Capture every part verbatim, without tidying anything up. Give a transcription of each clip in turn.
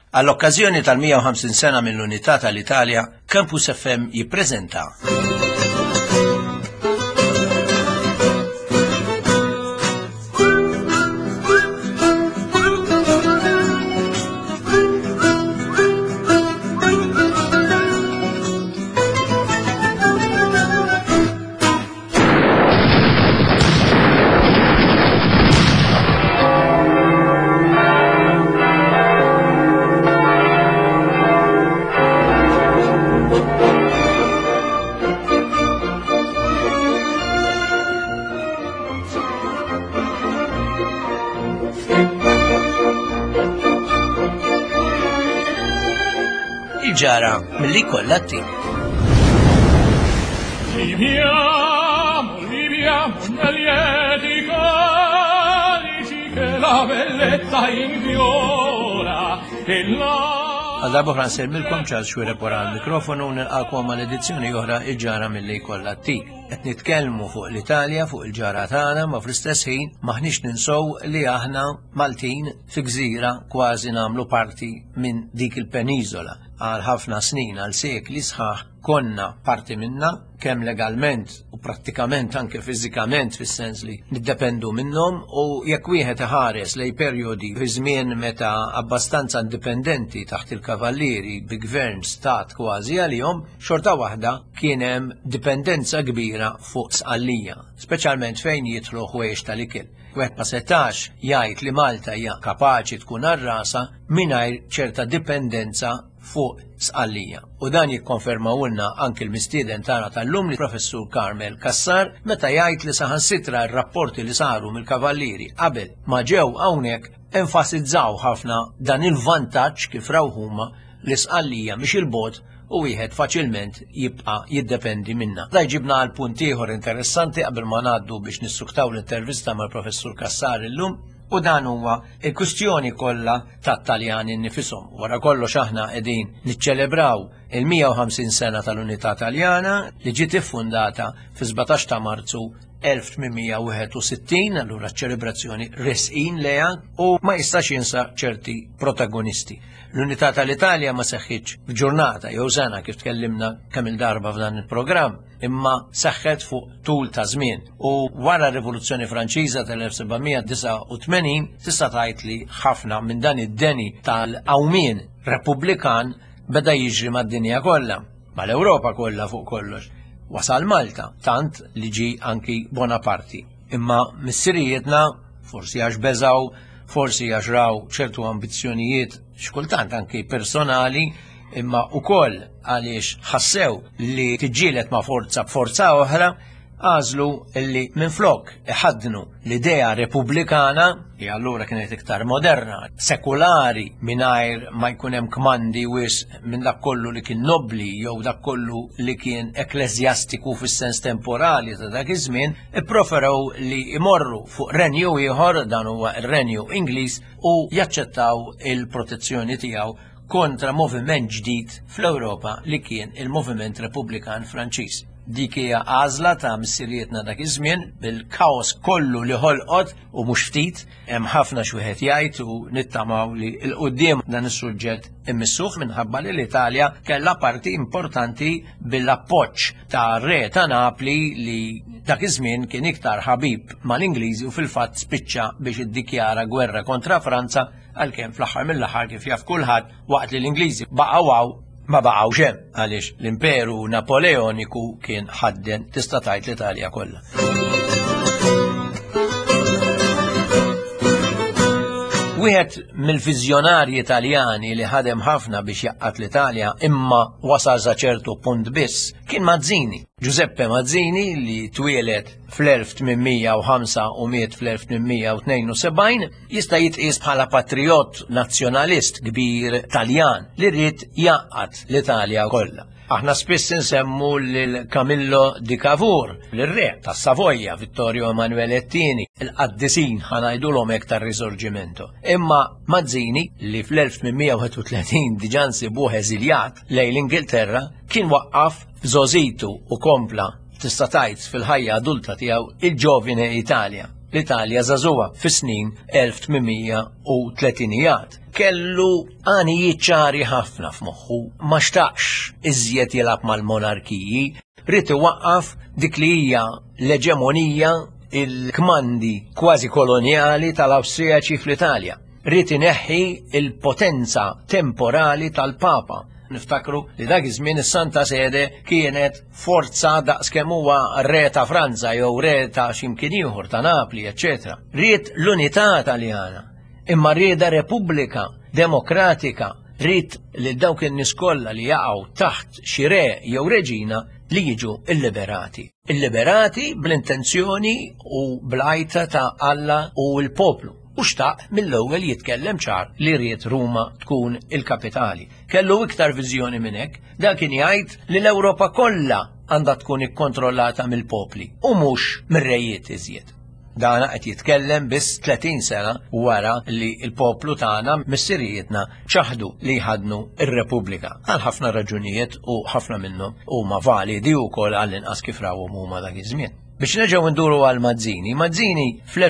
Għall-okkażjoni tal-mija u ħamsin sena mill-Unità tal-Italja, Campus F M jippreżenta ġara mill-li kollha t-tim. Viviamo, viviamo negli lieti calici che la bellezza infiora e la... Għal-darba Franser milkom ċal xwira pora għal-mikrofonu nil-għakom għal-edizzjoni oħra il-ġara mill-li kollha t-tim. Qed nitkellmu fuq l-Italja, fuq il-ġara tagħna, ma fl-istess ħin maħniex ninsow li aħna Maltin fi gżira kważi nagħmlu parti minn dik il-peniżola. Għal ħafna snin, għal sekli sħaħ, konna parti minna, kemm legalment u prattikament anke fiżikament fis-sens li niddependu minnhom u jekk wieħed iħares lej perjodi fi żmien meta abbastanza indipendenti taħt il-kavallieri bi gvern stat kważi għalihom, xorta waħda kien hemm dipendenza kbira fuq sqallija, speċjalment fejn jidħlu ħwejjex tal-ikel. Wieħed ma setax jgħid li Malta hija kapaċi tkun ar-rasa mingħajr ċerta dipendenza fuq sqallija. U dan jikkonfermawulna anke l-mistieden tagħna tal-lum li professur Carmel Kassar meta jgħid li saħansitra r-rapporti li saru mill-kavallieri qabel ma ġew hawnhekk enfasizzaw ħafna dan il-vantaġġ kif raw huma li sqallija mhix il-bogħod u wieħed faċilment jibqa' jiddependi minnha. Da jġibna għal punt ieħor interessanti qabel ma ngħaddu biex nissuktaw l-intervista mal-professur Kassar illum. U dan huwa il-kwistjoni kollha tat-Taljani nifisom. Wara kollox aħna qegħdin niċċelebraw il-mija u ħamsin sena tal-Unità Taljana li ġiet iffundata fi sbatax ta' Marzu elf tminmija wieħed u sittin, allura ċelebrazzjoni resqin leha u ma jistax jinsa ċerti protagonisti. L-Unità tal-Italja ma seħħitx f'ġurnata jew sena kif tkellimna kemm il-darba f'dan il-programm, imma seħħet fuq tul ta' żmien. U wara r-Rivoluzzjoni Franċiża tal-elf sebgħamija disa' u tmenin tista' tgħid li ħafna minn dan id-deni tal-qawmien Repubblikan beda jiġri mad-dinja kollha, mal-Ewropa kollha fuq kollox. Wasal Malta, tant li ġi anki Bonaparti. Imma missirijietna, forsi għax beżaw, forsi għax raw ċertu ambizzjonijiet xkultant anki personali, imma ukoll għaliex ħassew li tiġġielet ma' forza b'forza oħra, għażlu illi minflok iħaddnu l-idea repubblikana li allura kienet iktar moderna, sekulari mingħajr ma jkun hemm kmandi wis minn dak kollu li kien nobbli jew dak kollu li kien ekleżjastiku fis-sens temporali ta' dak iż-żmien, ipproferaw li imorru fuq renju ieħor dan huwa r-renju Ingliż u jaċċettaw il-protezzjoni tiegħu kontra moviment ġdid fl-Ewropa li kien il-Moviment Repubblikan Franċiż. Dik hija għażla ta' missirietna dak iż-żmien bil-kaos kollu li ħolqot u mhux ftit hemm ħafna xi wieħed jgħid u nittamaw li l quddiem dan is-suġġett immissuh minħabba li l-Italja kellha parti importanti bil-appoġġ ta' re ta' Napli li dak iż-żmien kien iktar ħabib mal-Ingliżi u fil-fatt spiċċa biex iddikjara gwerra kontra Franza għalkemm fl-aħħar mill-aħħar kif jaf kulħadd waqt li l-Ingliżi baqgħu ma baqgħu xem għaliex l-imperu Napoleoniku kien ħadden tista' tgħid l-Italja kollha. Wieħed mill-viżjonarji Taljani li ħadem ħafna biex jaqqat l-Italja imma wasal sa ċertu punt biss kien Mazzini. Giuseppe Mazzini li twieled fl-elf tminmija u ħamsa u miet fl-elf tminmija u tnejn u sebgħin jista' jitqies bħala patriot nazzjonalist kbir Taljan li rrid jaqqat l-Italja kollha. Aħna spiss insemmu lil Camillo di Cavour, l-re tas Savoja Vittorio Emanuele Tini, il-qaddisin ħanajdulhom hekk tar-Risorġimento. Imma Mazzini li fl-elf tminmija u wieħed u tletin diġà nsibuh eżiljat lejn l-Ingilterra kien waqqaf f'Żożitu u kompla tista' tgħid fil-ħajja adulta tiegħu il-ġovine Italja. L-Italja żagħżugħa fis-snin elf tminmija u tletinijat. kellu għanijiet ċari ħafna f'moħħu, ma xtaqx iżjed jilab mal-monarkiji, rrid iwaqqaf dik li hija l-eġemonija il-kmandi kważi koloniali tal-Awstrijaċi fl-Italja. Rrid ineħħi il-potenza temporali tal-Papa. Niftakru li dak iż-żmien is-Santa Sede kienet forza daqskemm huwa re ta' Franza jew re ta' x'imkien ieħor ta' Napli, eċċetera. Ried l-unità Taljana, imma rieda Repubblika Demokratika, ried li dawk in-nies kollha li jaqgħu taħt xi re jew reġina li jiġu illiberati. Illiberati bl-intenzjoni u bl-għajta ta' Alla u l-poplu. U xtaq mill-ewwel jitkellem ċar li ried Ruma tkun il-kapitali. Kellu iktar viżjoni minn hekk, dak kien jgħid li l-Ewropa kollha għandha tkun ikkontrollata mill-popli u mhux mir-rejiet iżjed. Dana qed jitkellem biss tletin sena wara li l-poplu tagħna missirietna ċaħdu li jħadnu ir-Repubblika għal ħafna raġunijiet u ħafna minnhom huma validi wkoll għall-inqas kif rawhom huma dak iż-żmien. Biex neġgħu nduru għal Mazzini, Mazzini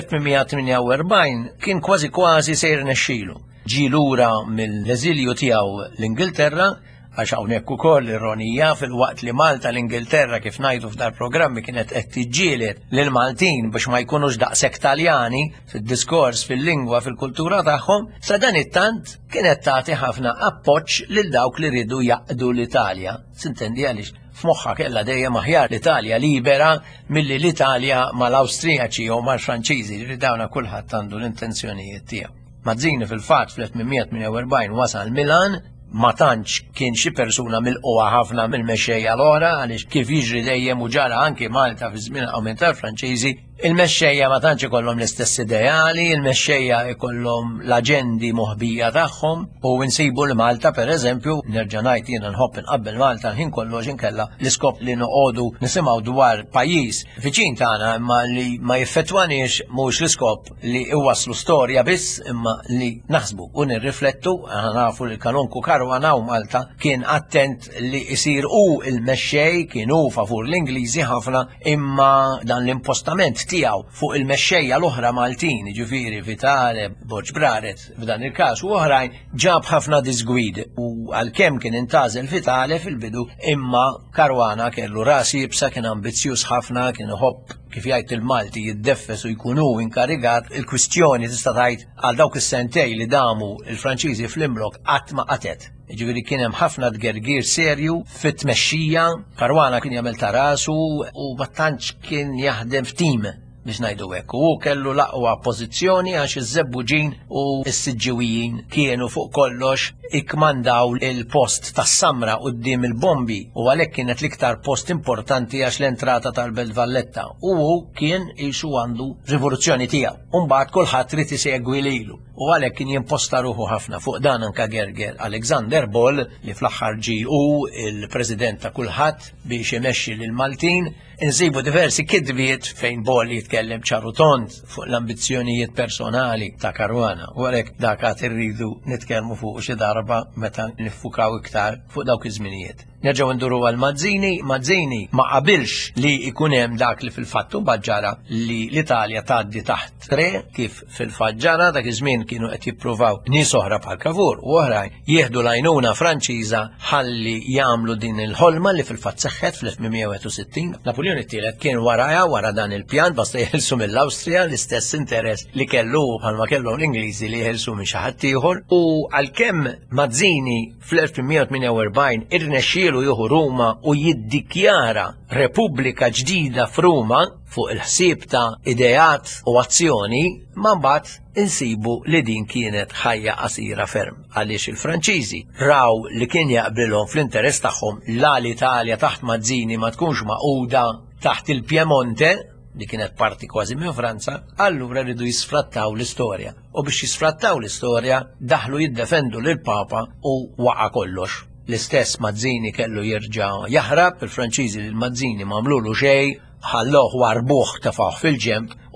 fl-elf-tminmija kien kważi kważi sejr nexxielu. Ġi lura mill-eżilju tiegħu l-Ingilterra, għax hawnhekk ukoll ironija fil-waqt li Malta l-Ingilterra kif ngħidu f'dar programmi kienet qed tiġġieled lil Maltin biex ma jkunux daqshekk Taljani fid-diskors, fil-lingwa, fil-kultura tagħhom, sa dan it-tant kienet tagħti ħafna appoġġ lil dawk li rridu jaqdu l-Italja. Sintendi għaliex f'moħħa kellha dejjem aħjar l-Italja libera milli l-Italja mal-Awstrijaċi jew mal-Franċiżi li dawna kulħadd għandu l-intenzjonijiet tiegħu. Mazzini fil-fatt fl-elf-tminmija wasal Milan, ma tantx kien xi persuna mill-qwa ħafna mill-mexxejja l-oħra għaliex kif jiġri dejjem u ġara anke Malta fi żmien awment tal-Franċiżi, il-mexxejja ma tantx ikollhom l-istess ideali, il-mexxejja ikollhom l-aġendi moħbija tagħhom u nsibu l Malta pereżempju, nerġa' ngħid jiena nħobb inqabbel Malta ħin kollox inkella l-iskop li noqogħdu nisimgħu dwar pajjiż viċin tagħna imma li ma jiffettwanix mhux l-iskop li iwasslu storja biss imma li naħsbu u nirriflettu nafu li kanonku Karwana u Malta kien attent li jsir u il-mexxej kienu favur l-Ingliżi ħafna imma dan l-impostament tiegħu fuq il-mexxejja l-oħra Maltin, ġifieri Vitale, Borġ Braret f'dan il-każ u oħrajn ġab ħafna disgwid u għalkemm kien intażel Vitale fil-bidu imma Karwana kellu ras jibsa kien ambizzjuż ħafna, kien iħobb kif jgħid il-Malti jiddeffes u jkunu inkarigat il-kwistjoni tista' tgħid għal dawk is-sentej li damu il-Franċiżi fl-imblok qatt ma qatet. Ġifieri kien hemm ħafna tgergir serju fit-tmexxija, Karwana kien jagħmel ta' rasu u ma tantx kien jaħdem f'tim biex ngħidu hekk. U kellu l-aqwa pożizzjoni għax iż-Żebbuġin u s-Siġġiwijin kienu fuq kollox ikkmandaw il-post tas-Samra quddiem il-bombi u għalhekk kienet l-iktar post importanti għax l-entrata tal-Belt Valletta u kien ixu għandu rivoluzzjoni tiegħu. U mbagħad kulħadd trid isegwi lilu u għalhekk kien jimposta ruħu ħafna fuq dan anke Gerger Alexander Boll li fl-aħħar ġie hu il-President ta' kulħadd biex imexxi lil Maltin. Insibu diversi kidbiet fejn Boll jitkellem ċaru tont fuq l-ambizzjonijiet personali ta' Karwana u għalhekk dak għad irridu nitkellmu fuq xi darba meta niffukaw iktar fuq dawk iż-żminijiet. Nerġgħu nduru għal Mazzini, Mazzini ma qabilx li ikun hemm dak li fil-fattu baġġara li l-Italja tgħaddi taħt re kif fil-faġġara dak iż-żmien kienu qed jippruvaw nies oħra bħal Cavour u oħrajn jieħdu l-għajnuna Franċiża ħalli jagħmlu din il-ħolma li fil-fatt seħħet fl-elf-tminmija Napoleon it-tielet kien warajha wara dan il-pjan basta jeħilsu mill-Awstrija l-istess interess li kellu bħalma kellhom l-Ingliżi li jeħilsu minn xi ħadd ieħor u għalkemm Mazzini fl-elf-tminmija irnexxielu jieħu Ruma u jiddikjara Repubblika ġdida f'Ruma fuq il-ħsieb ta' ideat u azzjoni ma mbagħad insibu li din kienet ħajja qasira ferm għaliex il-Franċiżi raw li kien jaqbilhom fl-interess tagħhom la l-Italja taħt Mazzini ma tkunx maquda taħt il-Piemonte li kienet parti kważi minn Franza, allura rridu jisfrattaw l-istorja. U biex jisfrattaw l-istorja daħlu jiddefendu lil Papa u waqa' kollox. L-istess Mazzini kellu jerġa' jaħrab, il-Franċiżi lil Mazzini m'għamlulu xejn, ħalloh warbuh tafaħ fil-ġemp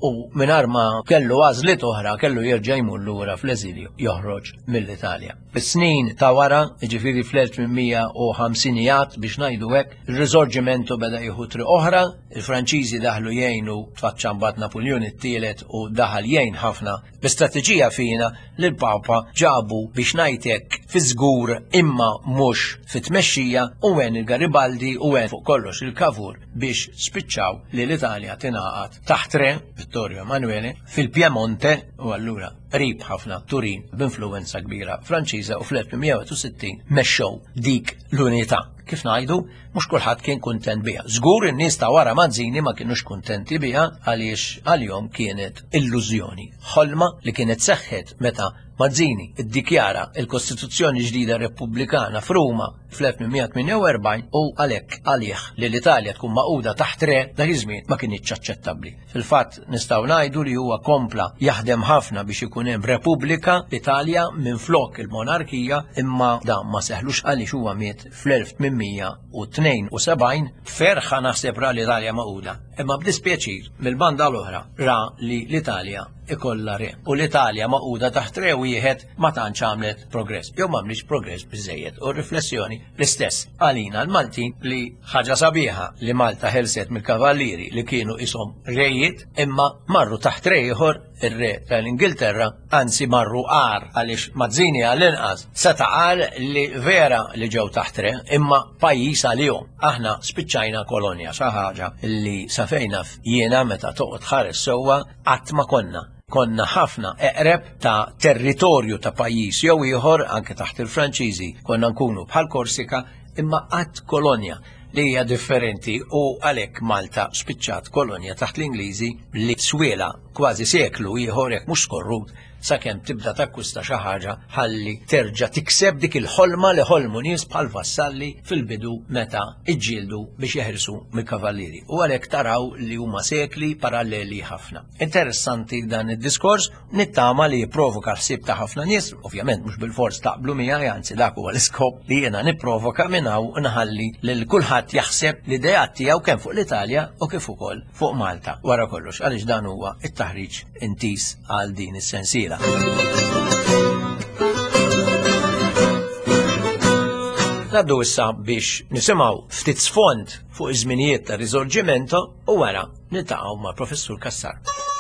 u mingħajr ma kellu għażliet oħra kellu jerġa' jmur lura fl-eżilju joħroġ mill-Italja. Fis-snin ta' wara, jiġifieri fl-elfminmija biex ngħidu hekk, ir-riżorġimentu beda jieħu triq oħra, il-Franċiżi daħlu jgħinu tfaċċa mbagħad Napoleon it-tielet u daħal jgħin ħafna b'istrateġija fina li l-Papa ġabu biex ngħidlek fi żgur imma mhux fit-tmexxija u għen il-Garibaldi u għen fuq kollox il-Cavour biex spiċċaw li l-Italja tingħaqad taħt re Vittorio Emanuele fil-Piemonte u allura qrib ħafna Turin b'influwenza kbira Franċiża u fl-elfminmija mexxew dik l-unità. Kif ngħidu, mhux kulħadd kien kuntent biha. Żgur in-nies ta' wara Mazzini ma kinux kuntenti biha għaliex għalihom kienet illużjoni. Ħolma li kienet seħħet meta Mazzini iddikjara il-Kostituzzjoni ġdida Repubblikana f'Ruma fl-elfminmija u għalhekk għalih li l-Italja tkun maquda taħt re dak iż-żmien ma kienx aċċettabbli. Fil-fatt nistgħu ngħidu li huwa kompla jaħdem ħafna biex ikun hemm Repubblika Italja minflok il-monarkija imma dan ma seħlux għaliex huwa miet fl-elfminmija tnejn u sebgħin ferħa naħseb ra l-Italja maquda. Imma b'dispjaċir mill-banda l-oħra ra li l-Italja ikolla re. U l-Italja maquda taħt re wieħed ma tantx għamlet progress. Jew m'għamlix progress biżejjed. U riflessjoni l-istess għalina l-Maltin li ħaġa sabiħa li Malta ħelset mill-kavallieri li kienu ishom rejiet imma marru taħt re ieħor ir-re tal-Ingilterra, anzi marru għar għaliex Mazzini għall-inqas seta' qal li vera li ġew taħt re imma pajjiż għalihom. Aħna spiċċajna kolonja xi ħaġa li sa fejna jiena meta toqgħod ħares sewwa qatt ma konna. Konna ħafna eqreb ta' territorju ta' pajjiż jew ieħor anke taħt il-Franċiżi konna nkunu bħal Korsika imma qatt kolonja li hija differenti u għalhekk Malta spiċċat kolonja taħt l-Ingliżi li swiela kważi seklu ieħor hekk mhux skorrut sakemm tibda takkwista xi ħaġa ħalli terġa' tikseb dik il-ħolma li ħolmu nies bħal vassalli fil-bidu meta iġġieldu biex jeħirsu mill-kavallieri. U għalhekk taraw li huma sekli paralleli ħafna. Interessanti dan id-diskors nittama li jipprovoka ħsieb ta' ħafna nies, ovvjament mhux bil-fors taqblu miegħi, anzi dak huwa l-iskop li jiena nipprovoka minn hawn nħalli lil kulħadd jaħseb l-idejat tiegħu kemm fuq l-Italja u kif ukoll fuq Malta. Wara kollox għaliex dan huwa it-taħriġ intis għal din is-sensiela. Naddu issa biex nisimgħu ftit sfond fuq iż-żminijiet ta' Risorġimento u wara niltaqgħu ma' Professur Kassar.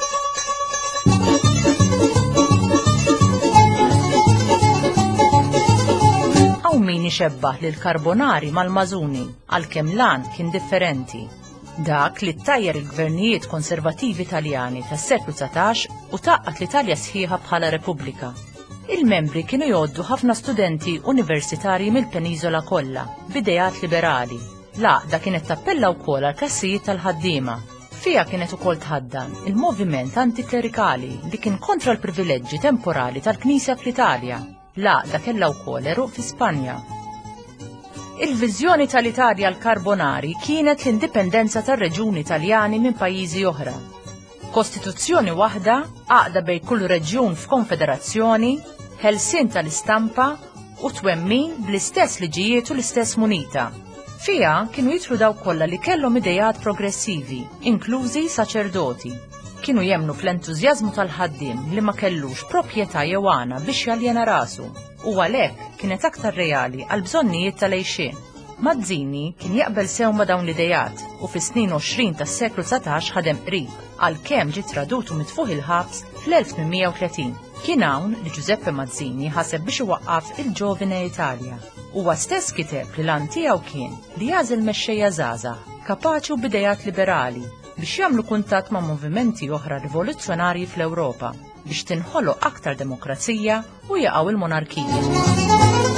Hawn min ixebbaħ lil Carbonari mal-Mażuni għalkemm lan kien differenti. Dak li ttajjer il-gvernijiet konservativi Taljani tas-seklu tsatax u taqqat l-Italja sħiħa bħala Repubblika. Il-membri kienu jgħoddu ħafna studenti universitarji mill-Peniżola kollha b'idejat liberali. L-għaqda kienet tappella wkoll għal klassijiet tal-ħaddiema. Fiha kienet ukoll tħaddan il-moviment antiklerikali li kien kontra l-privileġġi temporali tal-Knisja fl-Italja. L-għaqda kellha wkoll eruq fi Spanja. Il-viżjoni tal-Italja l-Carbonari kienet l-indipendenza tar-reġuni Taljani minn pajjiżi oħra. Kostituzzjoni waħda, għaqda bejn kull reġjun f'konfederazzjoni, ħelsien tal-istampa u twemmin bl-istess liġijiet u l-istess munita. Fiha kienu jidħlu dawk kollha li kellhom idejat progressivi, inklużi saċerdoti. Kienu jemnu fl-entużjażmu tal-ħaddiem li ma kellux proprjetà jew għana biex jaljena rasu. U għalhekk kienet aktar reali għal bżonnijiet tal-għejxien. Mazzini kien jaqbel sew ma' dawn l-idejat u fis-snin għoxrin tas-seklu tsatax ħadem qrib għalkemm ġie tradut u mitfuħ il-ħabs fl-elf tletin. Kien hawn li Giuseppe Mazzini ħaseb biex iwaqqaf il-Ġovine Italja. Huwa stess kiteb li lan tiegħu kien li jażel mexxejja żgħażagħ kapaċi u b'idejat liberali biex jagħmlu kuntatt ma' movimenti oħra rivoluzzjonarji fl-Ewropa biex tinħoloq aktar demokrazija u jaqgħu il-monarkija.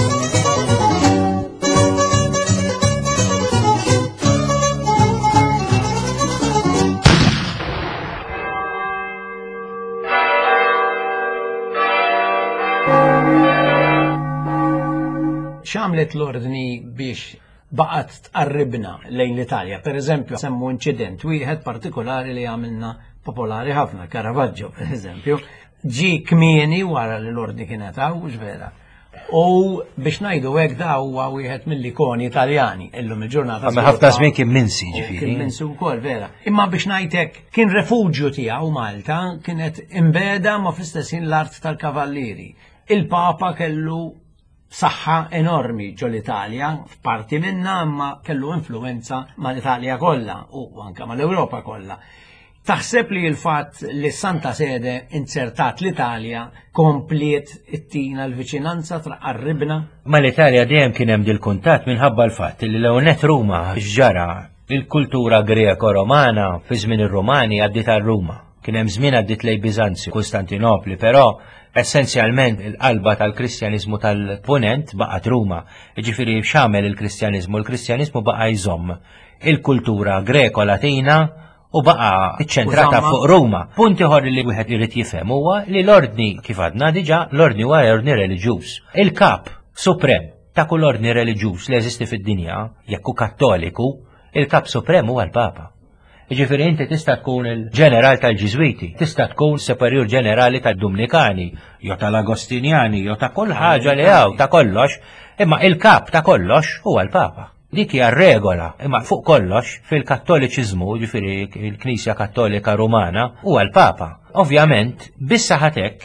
X'għamlet l-ordni biex baqgħet tqarribna lejn l-Italja? Per eżempju, semmu inċident wieħed partikolari li għamilna popolari ħafna, Caravaggio per eżempju, ġi kmieni wara li l-ordni kienet hawn, mhux vera. U biex ngħidu hekk da huwa wieħed mill-ikoni Italjani illum il-ġurnata. Ma ħafna żmien kien minsi ġifieri. Kien minsi wkoll vera. Imma biex ngħidlek kien refuġju tiegħu Malta kienet imbeda ma fl-istess l-art tal-kavallieri. Il-Papa kellu saħħa enormi ġo l-Italja, f'parti minna imma kellu influenza mal-Italja kollha u anke mal-Ewropa kollha. Taħseb li l-fatt li Santa Sede insertat l-Italja kompliet it-tina l-viċinanza traqarribna? Ma l-Italja dejjem kien hemm dil-kuntatt minħabba l-fatt li l-ewnet Ruma ġara il-kultura greko-romana fi żmien ir-Rumani għaddit għal Ruma. Kien hemm żmien għaddit lejn Biżanzju, Kostantinopli, però essenzjalment il-qalba tal-Kristjanizmu tal-Punent baqgħet Ruma. Jiġifieri x'għamel il-Kristjanizmu? Il-Kristjanizmu baqa' jżomm il-kultura greko-latina u baqa iċċentrata fuq Ruma. Punti ħor li wieħed irid jifhem huwa li l-ordni kif għadna diġà l-ordni huwa ordni reliġjuż. Il-kap suprem ta' kull ordni reliġjuż li jeżisti fid-dinja, jekk hu kattoliku, il-kap suprem huwa l-Papa. Jiġifieri inti tista' tkun il-ġeneral tal-Ġiżwiti, tista' tkun superjur ġenerali tad-Dominikani, jew tal-Agostinjani, jew ta' kull ħaġa li hawn ta' kollox, imma il-kap ta' kollox huwa l-Papa. Dik hija regola, imma fuq kollox fil-Kattoliċiżmu, ġifieri il-Knisja Kattolika Rumana, huwa l-Papa. Ovvjament, bissa ħatek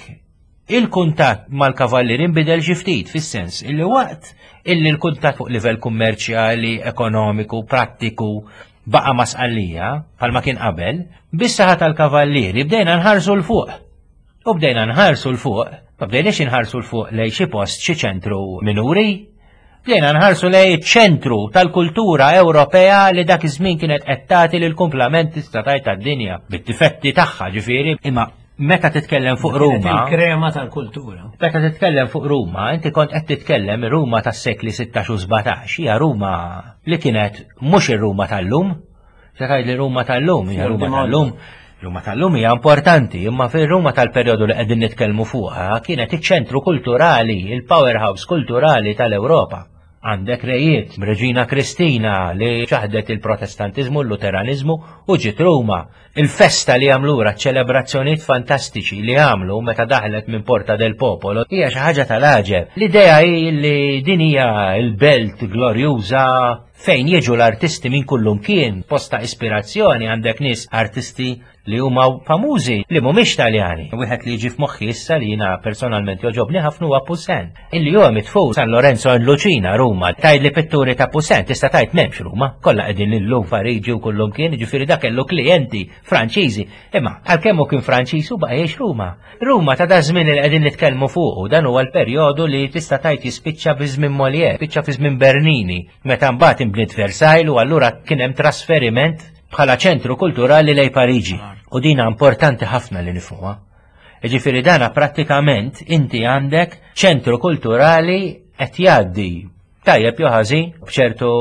il-kuntatt mal-kavallieri inbidel xi ftit fis-sens illi waqt illi l-kuntatt fuq livell kummerċjali, ekonomiku, prattiku baqa' masqallija bħalma kien qabel, bissa ħat tal-kavallieri bdejna nħarsu l-fuq. U bdejna nħarsu l-fuq, ma bdejniex inħarsu l-fuq lejn xi post xi ċentru minuri. Bdejna nħarsu lej ċentru tal-kultura Ewropea li dak iż-żmien kienet qed tagħti lil komplementi statajt tad-dinja bid-difetti tagħha ġifieri, imma meta titkellem fuq Ruma. Il-krema tal-kultura. Meta titkellem fuq Ruma, inti kont qed titkellem Ruma tas-sekli sittax u sbatax, hija Ruma li kienet mhux ir-Ruma tal-lum. Se tgħid li Ruma tal-lum, hija Ruma tal-lum. Ruma tal-lum hija importanti, imma fir-Ruma tal-perjodu li qegħdin nitkellmu fuqha kienet iċ-ċentru kulturali, il-powerhouse kulturali tal-Ewropa. Għandek rejiet, Reġina Kristina li ċaħdet il-protestantizmu, l-luteranizmu u ġiet Ruma. Il-festa li għamlura ċelebrazzjoniet fantastiċi li għamlu meta daħlet minn Porta del Popolo hija xi ħaġa tal-aġeb. L-idea hi li din hija l-belt glorjuża fejn jiġu l-artisti minn kullum kien, posta ispirazzjoni għandek nies artisti li huma famużi li mhumiex Taljani. Wieħed li jiġi f'moħħi issa li jiena personalment joġobni ħafna huwa Poussin. Illi huwa mitfuq San Lorenzo in Lucina Ruma. Tgħid li pitturi ta' Poussin tista' tgħid m'hemmx Ruma. Kollha qegħdin illum Fariġi u kullum kien, ġifieri dak kellu klijenti Franċiżi. Imma għalkemm hu kien Franċiż u baqa' jgħix Ruma. Ruma ta' da żmien li qegħdin nitkellmu fuq u dan huwa l-perjodu li tista' tgħid jispiċċa fi żmien Molière, spiċċa fi żmien Bernini, meta mbagħad inbniet Versailles u allura kien hemm trasferiment bħala ċentru kulturali lej Pariġi. U dina importanti ħafna li nifhuha. Ġifieri dana prattikament inti għandek ċentru kulturali qed jgħaddi tajjeb jew ħażin b'ċertu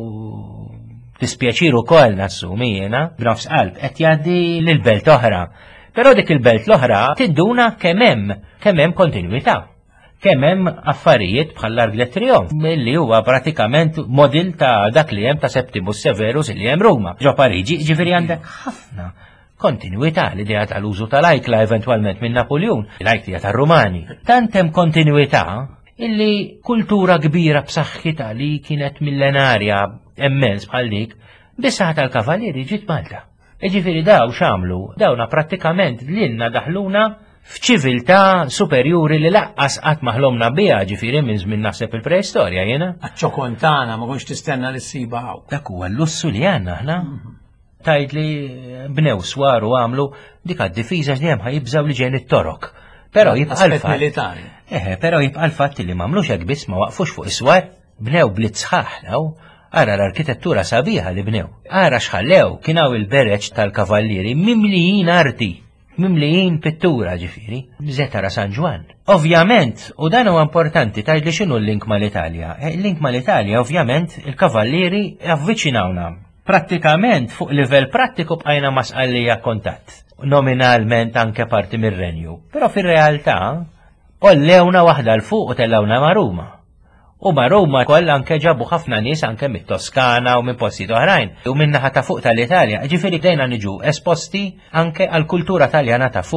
dispjaċir ukoll nassumi jiena b'nofs qalb qed jgħaddi lil belt oħra. Però dik il-belt l-oħra tidduna kemm hemm kemm hemm kontinwità. Kemm hemm affarijiet bħal l-Arc de Triomphe milli huwa pratikament modil ta' dak li hemm ta' Septimus Severus li hemm Ruma. Ġo Pariġi ġifieri għandek ħafna kontinwità l-idea tal-użu tal-ajkla eventwalment minn Napoleon, l-ajkla tar-Rumani. Tant hemm kontinwità illi kultura kbira b'saħħitha li kienet millenarja immens bħal dik bisaħ tal-kavallieri ġiet Malta. Ġifieri daw x'għamlu? Dawna prattikament lilna daħluna f'ċiviltà superjuri li laqqas qatt maħlomna biha ġifieri minn żmien naħseb il-preistorja jiena. Aċ-ċokontana ma konx tistenna li ssiba hawn. Dak huwa l-lussu li għandna aħna. Tajt li bnew swaru għamlu dik għad-difiża li hemm ħajibżaw li ġejn it-torok. Però jibqa' l-fatt. Eħe, però jibqa' l-fatt li m'għamlux hekk biss ma waqfux fuq iswar, bnew blitz sħaħ ara l-arkitettura sabiħa li bnew. Ara xħallew kienaw il-bereċ tal-kavallieri mimlijin arti. Mimlijin pittura ġifiri, bżetara San Ġwan. Ovvjament, u dan huwa importanti tajt li xinu l-link mal-Italja. Il-link mal-Italja, ovvjament, il-kavallieri avviċinawna. Prattikament, fuq livell prattiku bqajna masqallija kontatt. Nominalment anke parti mir-Renju. Però fir-realtà, ollewna waħda l-fuq u tellawna ma' Ruma. U ma' Ruma koll anke ġabu ħafna nies anke mit-Toskana u minn postijiet oħrajn. U minn naħa ta' fuq tal-Italja, ġifieri dejna niġu esposti anke għall-kultura Taljana ta' fuq.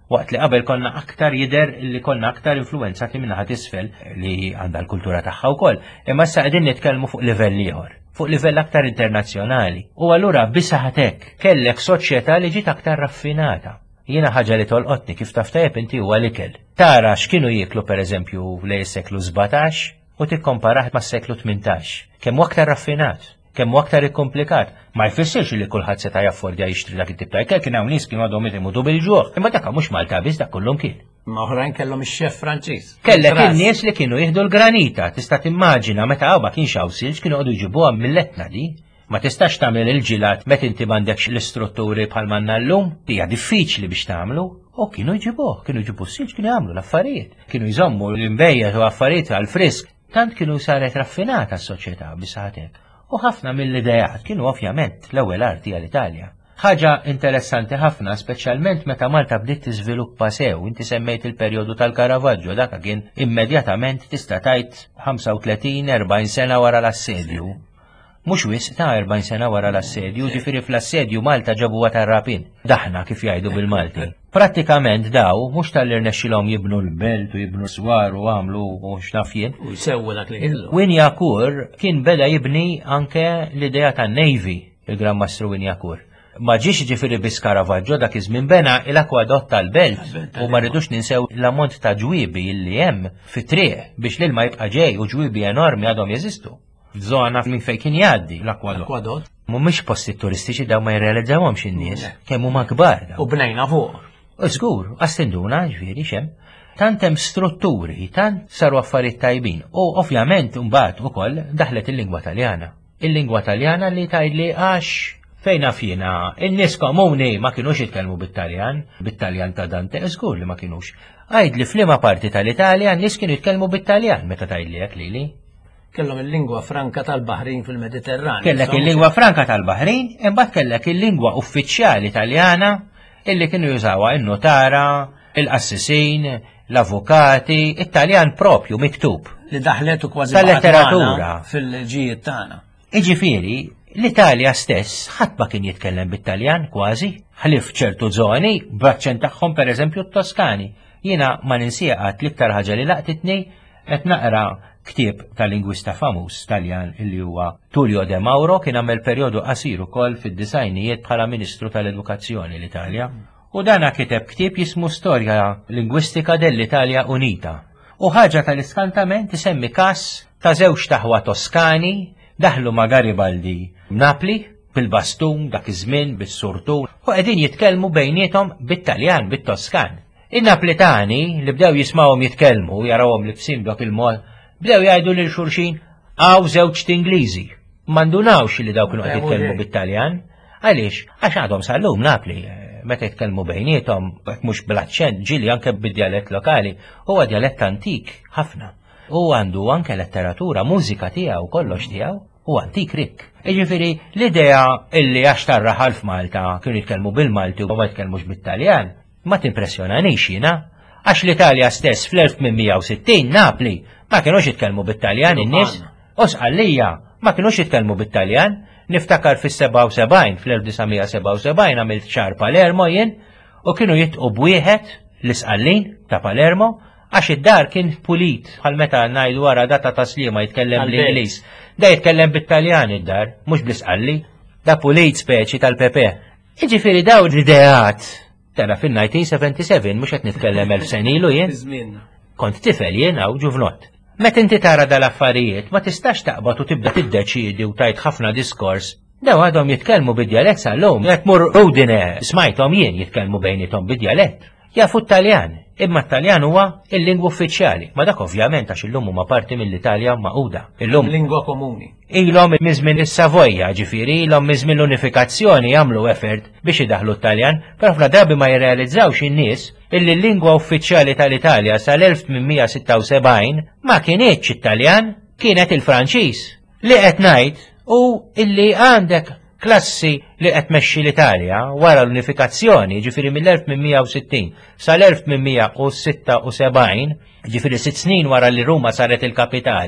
Waqt li qabel konna aktar jider li konna aktar influenzati minna ħat isfel li għandha l-kultura tagħha wkoll. Imma issa qegħdin nitkellmu fuq livell ieħor, fuq livell aktar internazzjonali. U allura bisaħatek kellek soċjetà li ġiet aktar raffinata. Jiena ħaġa li tolqotni kif taf tajjeb inti huwa l-ikel. Tara x'kienu jieklu pereżempju lejn is-seklu sebgħatax u tikkomparaħ mas-seklu tmintax. Kemm aktar raffinat, kemm aktar ikkomplikat. Ma jfissirx li kulħadd seta' jaffordja jixtri dak it-tip ta' ikel, kien hawn nies kienu għadhom imutu bil-ġuħ. Imma dak mhux Malta biss dak kollhom kien. Ma oħrajn kellhom ix-xef Franċiż. Kellek in-nies li kienu jieħdu l-granita, tista' timmaġina meta hawn ma kienx hawn silġ kienu qogħdu jġibuha mill-Etna di. Ma tistax tagħmel il-ġilat meta inti m'għandekx l-istrutturi bħal manna llum, hija diffiċli biex tagħmlu. U kienu jġibuh, kienu jġibu s-silġ, kienu jagħmlu l-affarijiet. Kienu jżommu l-imbejjed u affarijiet għall-frisk. Tant kienu saret raffinata s-soċjetà bisaħatek. U ħafna mill-idejat kienu ovvjament l-ewwel arti għall-Italja. Ħaġa interessanti ħafna, speċjalment meta Malta bdiet tiżviluppa sew, inti semmejt il-perjodu tal-Caravaggio, dak kien immedjatament tista' tgħid ħamsa u tletin erbgħin sena wara l-assedju. Mhux wisq ta' erbgħin sena wara l-assedju, ġifieri fl-assedju Malta ġabuha tar-rapin. Daħna kif jgħidu bil-Malti. Prattikament daw mhux tal-irnexxilhom jibnu l-belt u jibnu swar u għamlu u x'naf jien. U jsewwu dak li kellu. Winjakur kien beda jibni anke l-idea tan-Navy, il-Gran Mastru Winjakur. Ma ġiex ġifieri biss Caravaggio dak iż-żmien bena l-akwadott tal-belt u ma rridux ninsew l-ammont ta' ġwiebi li hemm fit-triq biex l-ilma jibqa' ġej u ġwiebi enormi għadhom jeżistu. F'żona minn fejn kien jgħaddi l-akwadott. Mhumiex posti turistiċi daw ma jirrealizzawhomx in-nies, kemm huma kbar daw. U bnejna fuq. U żgur, għastinduna ġifieri xem. Tant hemm strutturi, tant saru affarijiet tajbin. U ovvjament mbagħad ukoll daħlet il-lingwa Taljana. Il-lingwa Taljana li tgħidli għax fejn naf jiena, in-nies komuni ma kinux jitkellmu bit-Taljan, bit-Taljan ta' Dante, żgur li ma kinux. Għajdli f'liema parti tal-Italja n-nies kienu jitkellmu bit-Taljan meta tgħidli hekk lili. Kellhom il-lingwa franka tal-Baħrin fil-Mediterran. Kellek il-lingwa franka tal-Baħrin, imbagħad kellek il-lingwa uffiċjali Taljana illi kienu jużawha in-notara, il-qassisin, l-avukati, it-Taljan propju miktub. Li daħletu kważi tal-letteratura fil-ġijiet tagħna. Iġifieri, l-Italja stess ħadd ma kien jitkellem bit-Taljan kważi, ħlif ċertu żoni b'aċċent tagħhom pereżempju t-Toskani. Jiena ma ninsieqat l-iktar ħaġa li laqtitni qed naqra ktieb tal-lingwista famuż Taljan illi huwa Tullio De Mauro kien għamel perjodu qasir ukoll fid-disajnijiet bħala Ministru tal-Edukazzjoni l-Italja. U dana kiteb ktieb jismu Storja Lingwistika dell-Italja Unita. U ħaġa tal-iskantament isemmi każ ta' żewġ taħwa Toskani daħlu ma' Garibaldi Napli bil-bastun dak iż-żmien bis-surtur u qegħdin jitkellmu bejniethom bit-Taljan bit-Toskan. In-Naplitani li bdew jismawhom jitkellmu jarawhom libsin b'dak il-mod bdew jgħidu lil xulxin għaw żewġ Ingliżi. Mandunawx li daw kienu qed jitkellmu bit-Taljan. Għaliex? Għax għadhom sal-lum Napli meta jitkellmu bejniethom mhux bl-aċċent ġili anke bid-djalett lokali huwa djalett antik ħafna. U għandu anke letteratura, mużika tiegħu kollox tiegħu u antik rik. Jiġifieri l-idea illi għax tarraħal f'Malta kienu jitkellmu bil-Malti u ma jitkellmux bit-Taljan ma timpressjonanix jiena għax l-Italja stess fl-elf tminmija u sittin Napli ma kienux jitkellmu bit-Taljan in-nies. Osqallija ma kienux jitkellmu bit-Taljan. Niftakar fis-seba' u sebgħin fl-elf tisgħumija seba' u sebgħin għamilt ċar Palermo jien u kienu jitqu b'wieħed l-isqallin ta' Palermo għax id-dar kien pulit bħal meta ngħidu wara data taslima jitkellem bl-Ingliż. Da jitkellem bit-Taljan id-dar, mhux bl-isqalli. Da pulit speċi tal-Pepe. Jiġifieri dawn l-ideat tara fin-nineteen seventy-seven mhux qed nitkellem elf sen ilu jien. Kont tifel jien hawn ġuvnot. Meta inti tara dal-affarijiet ma tistax taqbad u tibda tiddeċiedi u tajt ħafna diskors. Daw għadhom jitkellmu bid-djalett sal-lum, qed mur Udine smajthom jien jitkellmu bejnietom bid-djalett. Jafu t-Taljan, imma t-Taljan huwa il-lingwa uffiċjali, ma dak ovvjament għax illum huma parti mill-Italja maquda. Illum lingwa komuni. Ilhom miżmin is-Savoja, ġifieri ilhom miżmin l-unifikazzjoni jagħmlu effort biex idaħlu t-Taljan, però ħafna drabi ma jirrealizzawx in-nies illi l-lingwa uffiċjali tal-Italja sal-elf tminmija sitta u sebgħin ma kienitx it-Taljan, kienet il-Franċiż. Li qed ngħid u illi għandek klassi li qed tmexxi l-Italja wara l-unifikazzjoni, ġifieri mill-elf tminmija u sittin sal-elf tminmija u sitta u sebgħin, ġifieri sitt snin wara li Ruma saret il-kapitali,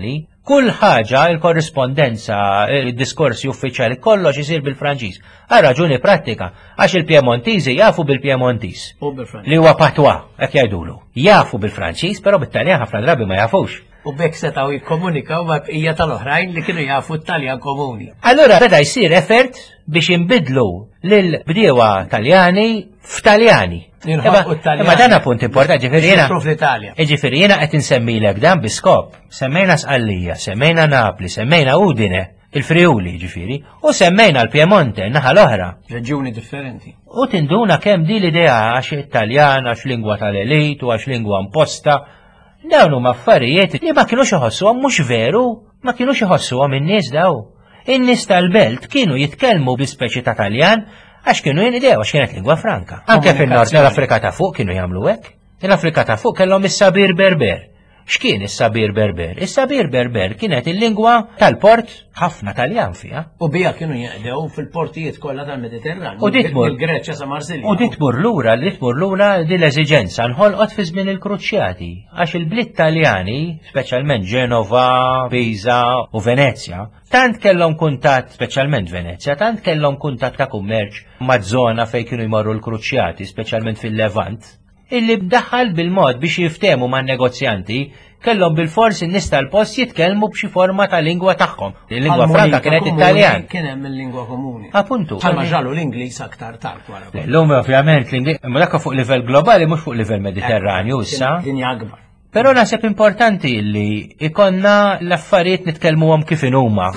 Kull ħaġa, il-korrispondenza, il-diskorsi uffiċjali, kollox isir bil-Franċiż. Għal raġuni prattika, għax il-Piemontiżi jafu bil-Piemontiż. U bil-Franċiż. Li huwa patwa, hekk jgħidulu. Jafu bil-Franċiż, però bit-Taljan ħafna drabi ma jafux. U bekk setaw jikkomunikaw ma' bqija tal-oħrajn li kienu jafu t-Taljan komuni. Allora beda jsir effort biex jinbidlu lil-bdiewa Taljani f'Taljani. Ma dan punt importanti, ġifieri jiena. fl-Italja. Ġifieri jiena qed insemmilek dan biskop. Semmejna Sqallija, semmejna Napli, semmejna Udine, il-Friuli ġifieri, u semmejna l-Piemonte, naħa l-oħra. Reġjuni differenti. U tinduna kemm di l-idea għax it-Taljan, għax lingwa tal-elit u għax lingwa imposta. Dawn huma affarijiet li ma kienux iħossuhom mhux veru, ma kienux iħossuhom in-nies daw. In-nies tal-belt kienu jitkellmu bl-ispeċi ta' Taljan għax kienu jinidew għax kienet lingwa franka. Anke fin-nord tal-Afrika ta' fuq kienu jagħmlu hekk. L-Afrika ta' fuq kellhom is-sabir berber. X'kien is-sabir berber? Is-sabir berber kienet il-lingwa tal-port ħafna Taljan fiha. U bija kienu jaqdew fil-portijiet kollha tal-Mediterran. U ditmur il-Greċja sa Marsilja. U ditmur lura, ditmur lura din l-eżiġenza nħolqot fi żmien il-Kruċjati għax il-bliet Taljani, speċjalment Ġenova, Pisa u Venezja, tant kellhom kuntatt, speċjalment Venezja, tant kellhom kuntatt ta' kummerċ maż-żona fejn kienu jmorru l-Kruċjati, speċjalment fil-Levant, illi bdaħħal bil-mod biex jiftemu ma' negozjanti kellhom bil-forsi n-nies tal-post jitkellmu b'xi forma ta' lingwa tagħhom. Il-lingwa franka kienet Italjan. Kien hemm il-lingwa komuni. Appuntu. Bħalma ġalu l-Ingliż aktar tard wara. L-lum ovvjament l-Ingliż, ma dak fuq livell globali mhux fuq livell Mediterranju issa. Dinja akbar. Però naħseb importanti li ikonna l-affarijiet nitkellmuhom kif huma.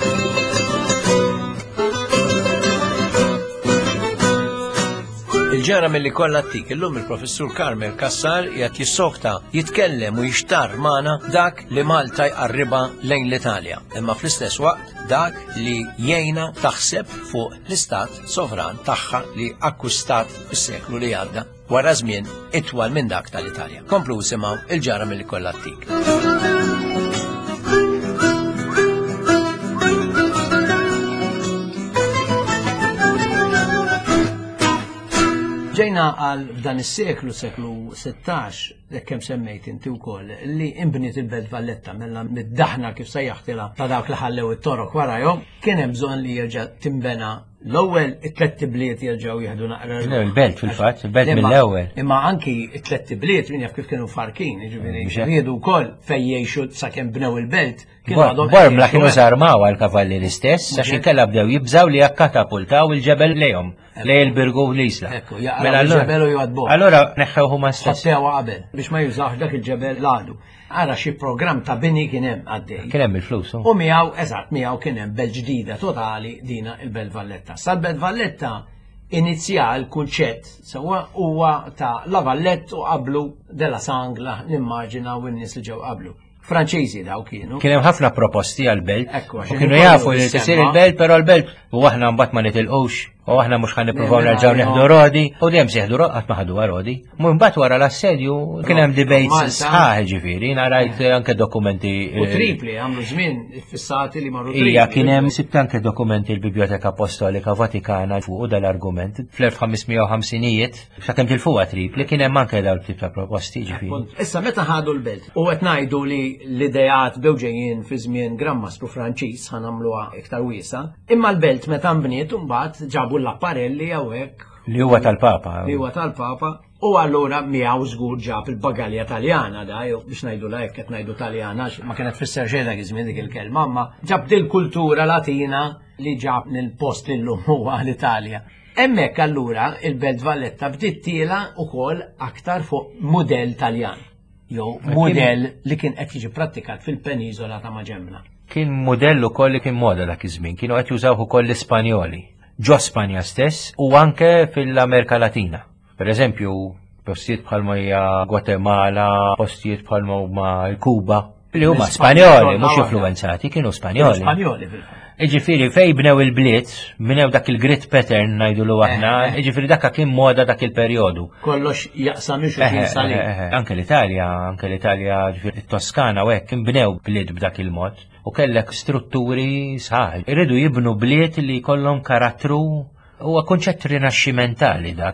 Il-ġara mill-li kollha tik illum il-professur Karmel Kassar jgħat jissokta jitkellem u jixtar magħna dak li Malta jqarriba lejn l-Italja, imma fl-istess waqt dak li jgħinha taħseb fuq l-istat sovran tagħha li akkwistat fis-seklu li għadda wara żmien itwal minn dak tal-Italja. Komplu simgħu il-ġara mill-li kollha tik. Ġejna għal f'dan is-seklu, seklu sittax, kemm semmejt inti wkoll, li imbniet il-Belt Valletta mella mid-daħna kif sejjaħtilha ta' dawk li ħallew it-torok warahom, kien hemm bżonn li jerġa' timbena l-ewwel it-tlet tibliet jerġgħu jieħdu naqra. Il-belt fil-fatt, il-belt mill-ewwel. Imma anki it-tlet tibliet min jaf kif kienu farkin, jiġifieri riedu wkoll fejn jgħixu sakemm bnew il-belt. Borm la kienu żarmaw għal-kavalli l-istess, għax inkella bdew jibżaw li jekk katapultaw il-ġebel lejhom, lej il-Birgu u l-Isla. Allora neħħew huma stess. Qabel biex ma jużawx dak il-ġebel l-għadu. Ara xi programm ta' bini kien hemm għaddej. Kien hemm il-flus. U miegħu eżatt miegħu kien hemm belt ġdida totali dina il-Belt Valletta. Sal-Belt Valletta inizja l-kunċett sewa huwa ta' La Vallette u qablu della Sangla nimmaġina u n-nies li ġew qablu. Franċiżi daw kienu. Kien hemm ħafna proposti għall-belt. Kienu jafu li tisir il-belt, però l-belt u aħna mbagħad ma nitilqux. U aħna mhux ħan nippruvaw nerġgħu neħdu rodi, u dejjem sieħdu qatt ma ħadu rodi. Mbagħad wara l-assedju kien hemm debates sħaħ ġifieri, narajt anke dokumenti. U tripli għamlu żmien fissati li marru tripli. Ija kien hemm sibt anke dokumenti l-Biblioteka Apostolika Vatikana fuq dal-argument fl-elf-ħamsmija-u-ħamsinijiet sakemm tilfuqha tripli kien hemm anke dawn tip ta' proposti ġifieri. Issa meta ħadu l-belt u qed ngħidu li l-idejat bew ġejjin fi żmien Grammastru Franċiż ħanamluha iktar wiesa, imma l-belt meta nbniet imbagħad ġabu l-apparelli hawnhekk. Li huwa tal-Papa. Li huwa tal-Papa. U allura miegħu żgur ġab il-bagalja Taljana da, jew biex ngħidu lajk qed ngħidu Taljana, ma kienet tfisser xejn dak iż-żmien dik il-kelma, ma ġab dil kultura Latina li ġab nil-post li llum huwa l-Italja. Hemmhekk allura il-Belt Valletta bdiet tiela wkoll aktar fuq mudell Taljan. Jew mudell li kien qed jiġi prattikat fil-Peniżola ta' Maġemna. Kien mudell ukoll li kien moda dak iż-żmien, kienu qed jużaw ukoll l-Ispanjoli. Ġo Spanja stess u anke fil-Amerika Latina. Per eżempju, postijiet bħalma hija Guatemala, postijiet bħalma huma Kuba, li huma Spanjoli, mhux influenzati, kienu Spanjoli. Spanjoli fil-fatt. Iġifieri fej bnew il-bliet, bnew dak il-grit pattern ngħidu lu aħna, iġifieri dak kien moda dak il-perjodu. Kollox jaqsam ix sali. Anke l-Italja, anke l-Italja ġifieri it-Toskana u hekk kien bnew bliet b'dak il-mod. U kellek strutturi sħaħ. Irridu jibnu bliet li jkollhom karattru huwa konċett rinaxximentali dak.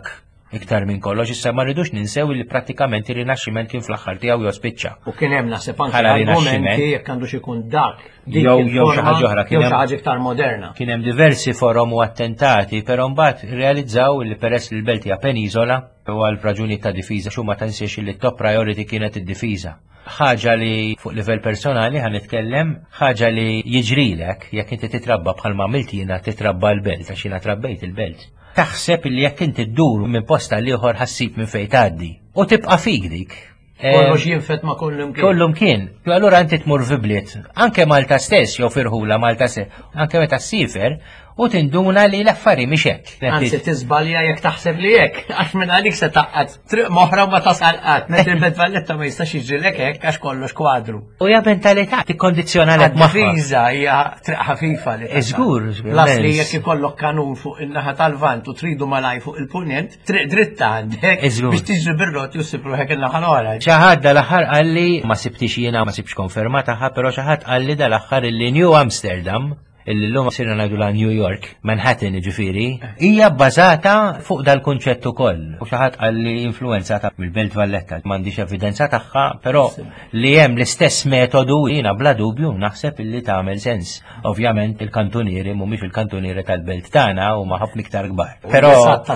iktar minn kollox, issa ma rridux ninsew li prattikament ir-rinaxximent kien fl-aħħar tiegħu jospiċċa. U kien hemm naħseb anke Bħala argumenti rinaxximent. jekk għandux ikun dak. dik Jew- jew il-forma, xi ħaġa oħra, kien jew xi hemm- ħaġa iktar moderna. Kien hemm diversi forum u attentati, però mbagħad realizzaw li peress li l-belt hija peniżola u għal raġuni ta' difiża xu ma tansiex li t-top priority kienet id-difiża. Ħaġa li fuq livell personali ħan nitkellem, ħaġa li jiġrilek jekk inti titrabba bħalma għamilt jiena titrabba l-belt għax jiena trabbejt il-belt. Taħseb li jekk inti ddur minn posta li ieħor ħassib minn fejn tgħaddi u tibqa' fik dik. Kollox jinfet ma kollum kien. Kollum kien, ju allura inti tmur fi bliet, anke Malta stess, jew firħula Malta stess, anke meta ssifer, u tinduna li l-affari mhix hekk. Anzi tiżbalja jekk taħseb li hekk, għax minn għalik se taqqad triq moħra ma tasal qatt. Metri il-bed valletta ma jistax jiġrilek hekk għax kollox kwadru. U hija mentalità tikkondizzjonalek magħha. Għad-difiża hija triq ħafifa li. tasal. Żgur, Las li immens. jekk ikollok kanun fuq in-naħa tal-vant u tridu malaj fuq il-punent, triq dritta għandek Iżgur. biex tiġri bir-rot jussibru hekk in-naħa l-ora. ċaħad dal-axħar għalli, ma sibtix jiena, ma sibx konfermata ħa, pero ċaħad għalli dal-axħar illi New Amsterdam, illi l-lum sirna najdu la New York, Manhattan ġifiri, hija bbażata fuq dal-kunċett ukoll. U ċaħad għalli influenzata mill-Belt Valletta, m'għandix evidenza tagħha, però li hemm l-istess metodu jiena bla dubju naħseb illi tagħmel sens. Ovvjament il-kantunieri mhumiex il-kantunieri tal-belt tagħna huma ħafna iktar kbar. Però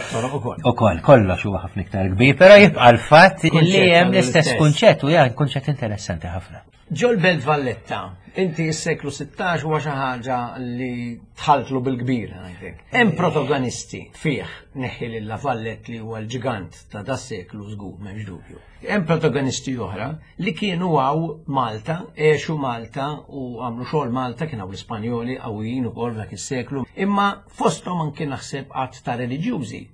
ukoll kollox huwa ħafna iktar kbir, però jibqa' l-fatt illi hemm l-istess kunċett u hija kunċett interessanti ħafna. Ġol Belt Valletta, inti s-seklu sittax huwa xi ħaġa li tħaltlu bil-kbir, ngħidlek. Hemm protagonisti fih neħħi lil La Vallett li huwa l-ġigant ta' da seklu żgur m'hemmx dubju. Hemm protagonisti oħra li kienu għaw Malta, għexu Malta u għamlu xogħol Malta kien hawn l-Ispanjoli qawwijin ukoll dak is-seklu, imma fosthom anke naħseb qatt ta' reliġjużi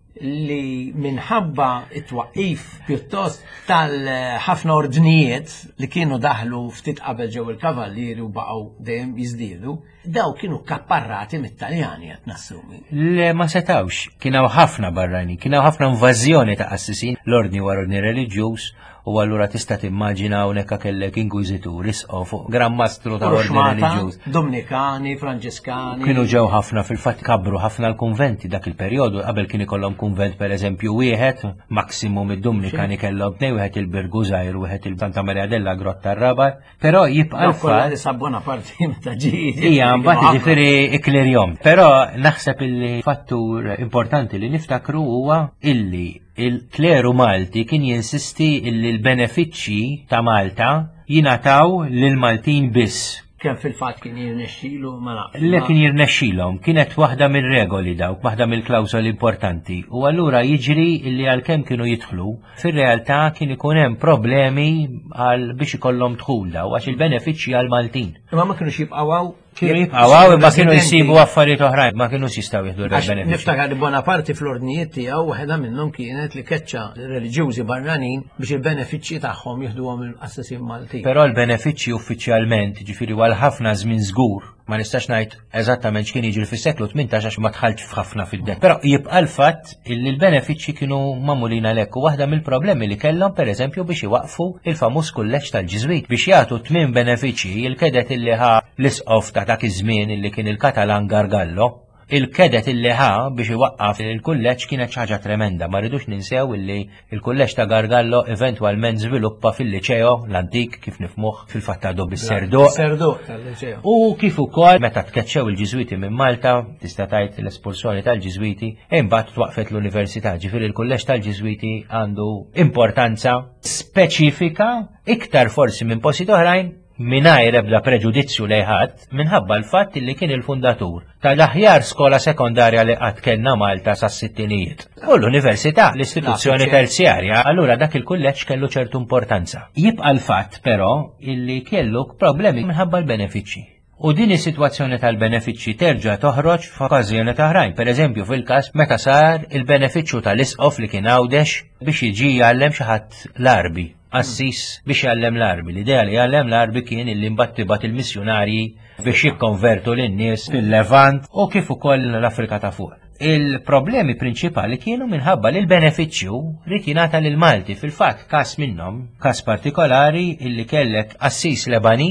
li minħabba it-twaqif pjuttost tal-ħafna ordnijiet li kienu daħlu ftit qabel ġew il-kavallieri u baqgħu dejjem jiżdiedu, daw kienu kapparrati mit-Taljani qed nassumi. Le ma setawx, kienaw ħafna barrani, kienaw ħafna invażjoni ta' assisin l-ordni war ordni reliġjuż u allura tista' timmaġina hawnhekk kellek inkwiżituri isqgħu fuq Gran Mastru ta' ordni reliġjuż. Dominikani, Franġiskani. Kienu ġew ħafna fil-fatt kabru ħafna l-kunventi dak il-perjodu qabel kien ikollhom kunvent pereżempju wieħed, maksimum id-Dominikani kellhom tnej wieħed il-Birgu Żgħir u wieħed il-Santa Maria della Grotta Rabat, però jibqa' l-fatt li sabbona parti meta ġiet. Ija, mbagħad jiġifieri iklerjom. Però naħseb illi fattur importanti li niftakru huwa illi il-kleru Malti kien jinsisti illi l-benefiċċji ta' Malta jingħataw lil Maltin biss. Kemm fil-fatt kien jirnexxielu ma naqx. Le kien jirnexxilhom, kienet waħda mir-regoli dawk, waħda mill-klawżoli importanti. U allura jiġri illi għalkemm kienu jidħlu, fir-realtà kien ikun hemm problemi għal biex ikollhom dħul daw għax il-benefiċċji għal Maltin. Imma ma kienux jibqgħu Kienu jibqgħu imma kienu jsibu affarijiet oħrajn, ma kienux jistgħu jieħdu l-benefiċċji. Niftakar li Bonaparte fl-ordnijiet tiegħu waħda minnhom kienet li keċċa reliġjużi barranin biex il-benefiċċji tagħhom jieħduhom il-assassin Maltin. Però l-benefiċċji uffiċjalment, ġifieri għal ħafna żmien żgur, ma nistax ngħid eżattament x'kien jiġri fis-seklu tmintax għax ma tħallx f'ħafna fid-det. Però jibqa' l-fatt illi l-benefiċċji kienu magħmulin għalhekk u waħda mill-problemi li kellhom pereżempju biex iwaqfu il-famuż kulleġġ tal-Ġiżwit biex jagħtu tmien benefiċċji il-kedet illi ħa l-isqof ta' dak iż-żmien illi kien il-Katalan Gargallo. Il-kedet illi ħa biex iwaqqaf il-kulleġġ kienet xi ħaġa tremenda, ma rridux ninsew illi il-kulleġġ ta' Gargallo eventwalment żviluppa fil-liċeo l-antik kif nifmuh fil-fattadu bis-Serduq. Serduq tal-liċeo. U kif ukoll meta tkeċċew il-Ġiżwiti minn Malta, tista' tgħid l-espulsjoni tal-Ġiżwiti, imbagħad twaqfet l-Università, ġifieri il-kulleġġ tal-Ġiżwiti għandu importanza speċifika iktar forsi minn postijiet oħrajn mingħajr ebda preġudizzju lejħat minħabba l-fatt li kien il-fundatur tal-aħjar skola sekondarja li qatt kellna Malta sas-sittinijiet. U l-Università, l-istituzzjoni terzjarja, allura dak il-kulleġġ kellu ċertu importanza. Jibqa' l-fatt però illi kellu problemi minħabba l-benefiċċji. U din is-sitwazzjoni tal-benefiċċji terġa' toħroġ f'okkażjoni oħrajn, pereżempju fil-każ meta sar il-benefiċċju tal-isqof li kien għawdex biex jiġi jgħallem xi ħadd l-arbi. Assis biex jgħallem l-arbi. L-idea li jgħallem l-arbi kien illi mbattibat il-missjonarji biex jikkonvertu lin-nies fil-Levant u kif ukoll l-Afrika ta' fuq. Il-problemi prinċipali kienu minħabba li l-benefiċċju rikinata lil Malti. Fil-fatt każ minnhom, każ partikolari illi kellek Assis Lebanis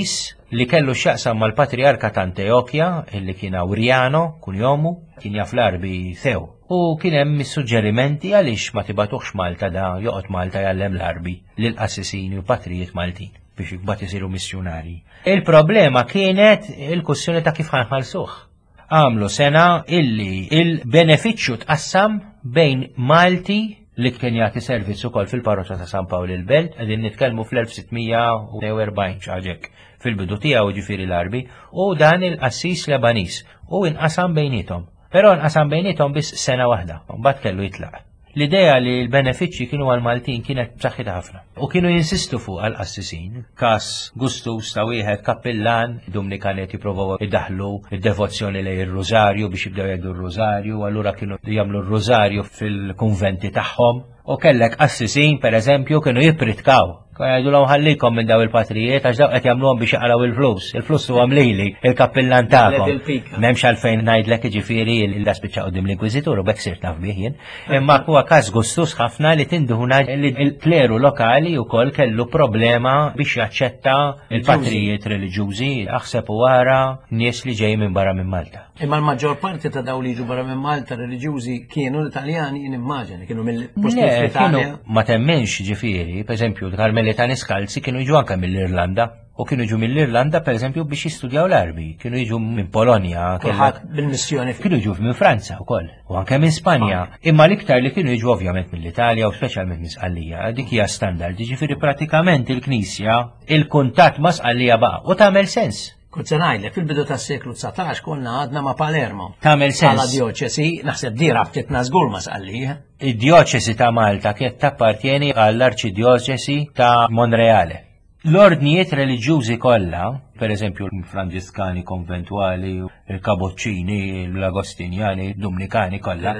li kellu x'jaqsam mal-Patriarka ta' Antiochja illi kien Awriano Kunjomu, kien jaf l-Arbi sew. U kien hemm suġġerimenti għaliex ma tibatuħx Malta da joqgħod Malta jgħallem l-Arbi lil Assisini u patrijiet Maltin biex jibbat isiru missjonari. Il-problema kienet il-kussjoni ta' kif ħanħalsuh. Għamlu sena illi il-benefiċċju tqassam bejn Malti li kien jagħti servizz ukoll fil-parroċċa ta' San Pawl il-Belt, qegħdin nitkellmu fl-elf sittmija u erbajn ħaġek fil-bidu tiegħu ġifieri l-Arbi, u dan il-qassis Lebanis u inqasam bejnietom. Però nqasam bejnietom biss sena waħda, mbagħad kellu jitlaq. L-idea li l-benefiċċji kienu għal-Maltin kienet b'saħħitha ħafna. U kienu jinsistu fuq għal-qassisin, kas Gustus ta' wieħed kappillan, dumni kanet jipprovaw iddaħlu id-devozzjoni lej ir-Rożarju biex jibdew jgħidu r-Rożarju, allura kienu jagħmlu r-Rożarju fil-kunventi tagħhom. U kellek qassisin, per eżempju, kienu jipritkaw. Għajdu law ħallikom minn daw il-patrijiet, għax daw qed jagħmluhom biex jaqraw il-flus. Il-flus huwa mlili, il-kappillan tagħkom. M'hemmx għalfejn ngħidlek jiġifieri il-da spiċċa qudiem l-Inkwiżitur u bekk sirt naf bih jien. Imma huwa każ gustus ħafna li tinduħuna li l-kleru lokali wkoll kellu problema biex jaċċetta il-patrijiet reliġjużi, aħseb u wara nies li ġej minn barra minn Malta. Imma l-maġġor parti ta' daw li ġu barra minn Malta reliġjużi kienu l-Italjani nimmaġini, kienu mill-postijiet fl-Italja. Ma temmenx ġifieri, pereżempju Karmeli ta' niskalzi kienu jiġu anke mill-Irlanda u kienu jiġu mill-Irlanda pereżempju biex jistudjaw l-Arbi, kienu jiġu minn Polonja, bil-missjoni kienu jiġu minn Franza wkoll u anke minn Spanja, imma l-iktar li kienu jiġu ovvjament mill-Italja u speċjalment minn Sqallija, dik hija standard, ġifieri pratikament il-Knisja il-kuntatt ma' Sqallija baqa' u tagħmel sens. Kont se ngħidlek fil-bidu tas-seklu tsatax konna għadna ma' Palermo. Tagħmel sens. Bħala dioċesi naħseb di rabtitna żgur ma' Sqallija. Id-dioċesi ta' Malta kienet tappartieni għall-arċidioċesi ta' Monreale. L-ordnijiet reliġjużi kollha, per eżempju l-Franġiskani konventuali, il-Kaboċċini, l-Agostinjani, il-Dominikani kollha,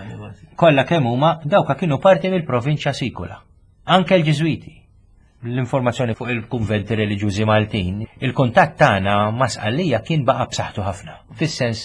kollha kemm huma dawka kienu parti mill-provinċja Sikula. Anke l-Ġiżwiti. L-informazzjoni fuq il-kunventi reliġjużi Maltin, il-kuntatt tagħna ma' Sqallija kien baqa' b'saħħtu ħafna. Fis-sens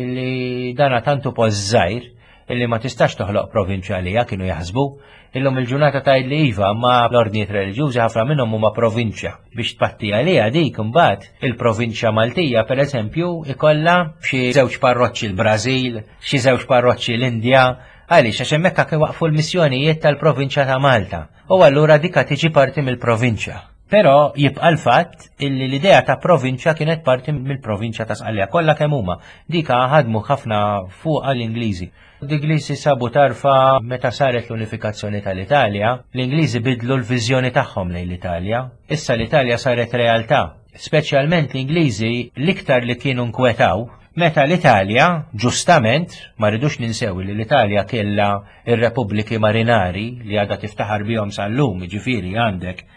li dana tantu poż żgħir illi ma tistax toħloq provinċja għalija kienu jaħsbu, illum il-ġurnata ta' li iva ma l-ordnijiet reliġjużi ħafna minnhom huma provinċja. Biex tpatti għalija dik imbagħad il-provinċja Maltija pereżempju ikollha xi żewġ parroċċi l-Brażil, xi żewġ parroċċi l-Indja, għaliex għax hemmhekk kien waqfu l-missjonijiet tal-provinċja ta' Malta. U allura dika tiġi parti mill-provinċja. Però jibqa' l-fatt illi l-idea ta' provinċja kienet parti mill-provinċja ta' Sqallija kollha kemm huma. Dika ħadmu ħafna fuq għall-Ingliżi. L-Ingliżi sabu tarfa meta saret l-unifikazzjoni tal-Italja, l-Ingliżi bidlu l-viżjoni tagħhom lejn l-Italja. Issa l-Italja saret realtà. Speċjalment l-Ingliżi l-iktar li kienu nkwetaw meta l-Italja, ġustament, ma rridux ninsew li l-Italja kellha ir-Repubbliki Marinari li għadha tiftaħar bihom sal-lum, ġifieri għandek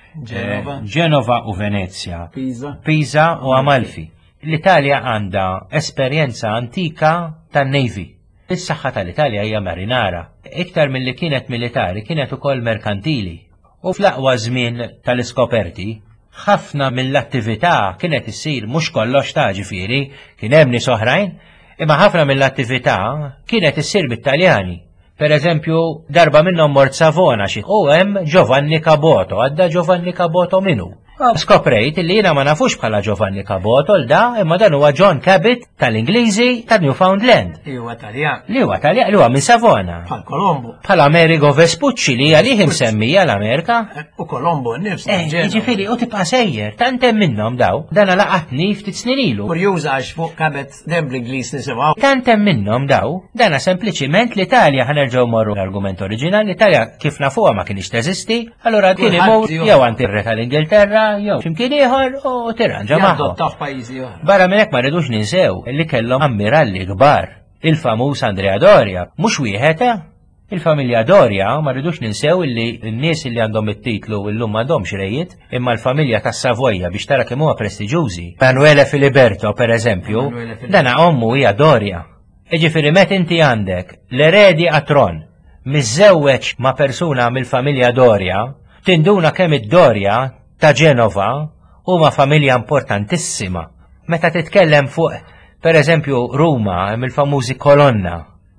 Ġenova u Venezia, Pisa u Amalfi. L-Italja għandha esperjenza antika tan-Navy. Is-saħħa tal-Italja hija marinara, iktar milli kienet militari kienet ukoll merkantili. U fl-aqwa żmien tal-iskoperti ħafna mill-attività kienet issir mhux kollox ta' ġifieri, kien hemm nies oħrajn, imma ħafna mill-attività kienet issir bit-Taljani. Per eżempju, darba minnhom mort Savona xi u hemm Giovanni Caboto, għadda Giovanni Caboto minnu. Skoprejt li jiena ma nafux bħala Giovanni Caboto l-da, imma dan huwa John Cabot tal-Ingliżi ta' Newfoundland. Li huwa Taljan. Li huwa Taljan, li huwa minn Savona. Bħal Colombo. Bħal Amerigo Vespucci li għalih imsemmija l-Amerika. U Colombo nnifs. Eh, jiġifieri u tibqa' sejjer, tant hemm minnhom daw, dan laqatni ftit snin ilu. Kurjuża għax fuq Cabot dem bl-Ingliż nisimgħu. Tant hemm minnhom daw, dana sempliċiment l-Italja ħanerġgħu morru l-argument oriġinali, l-Italja kif nafuha ma kienx teżisti, allura kien imur jew antirre tal-Ingilterra jew x'imkien ieħor u tirranġa magħhom. Barra minn hekk ma rridux ninsew li kellhom ammiralli kbar, il-famuż Andrea Doria, mhux wieħed il-familja Doria ma rridux ninsew illi n-nies li għandhom it-titlu illum m'għandhomx rejiet, imma l-familja tas-Savoja biex tara kemm huwa prestiġjużi. Manuele Filiberto pereżempju, dana ommu hija Doria. Jiġifieri met inti għandek l-eredi għat-tron miżżewweġ ma' persuna mill-familja Doria, tinduna kemm id-Doria ta' Ġenova huma familja importantissima. Meta titkellem fuq, per eżempju, Ruma, mill-famużi Kolonna,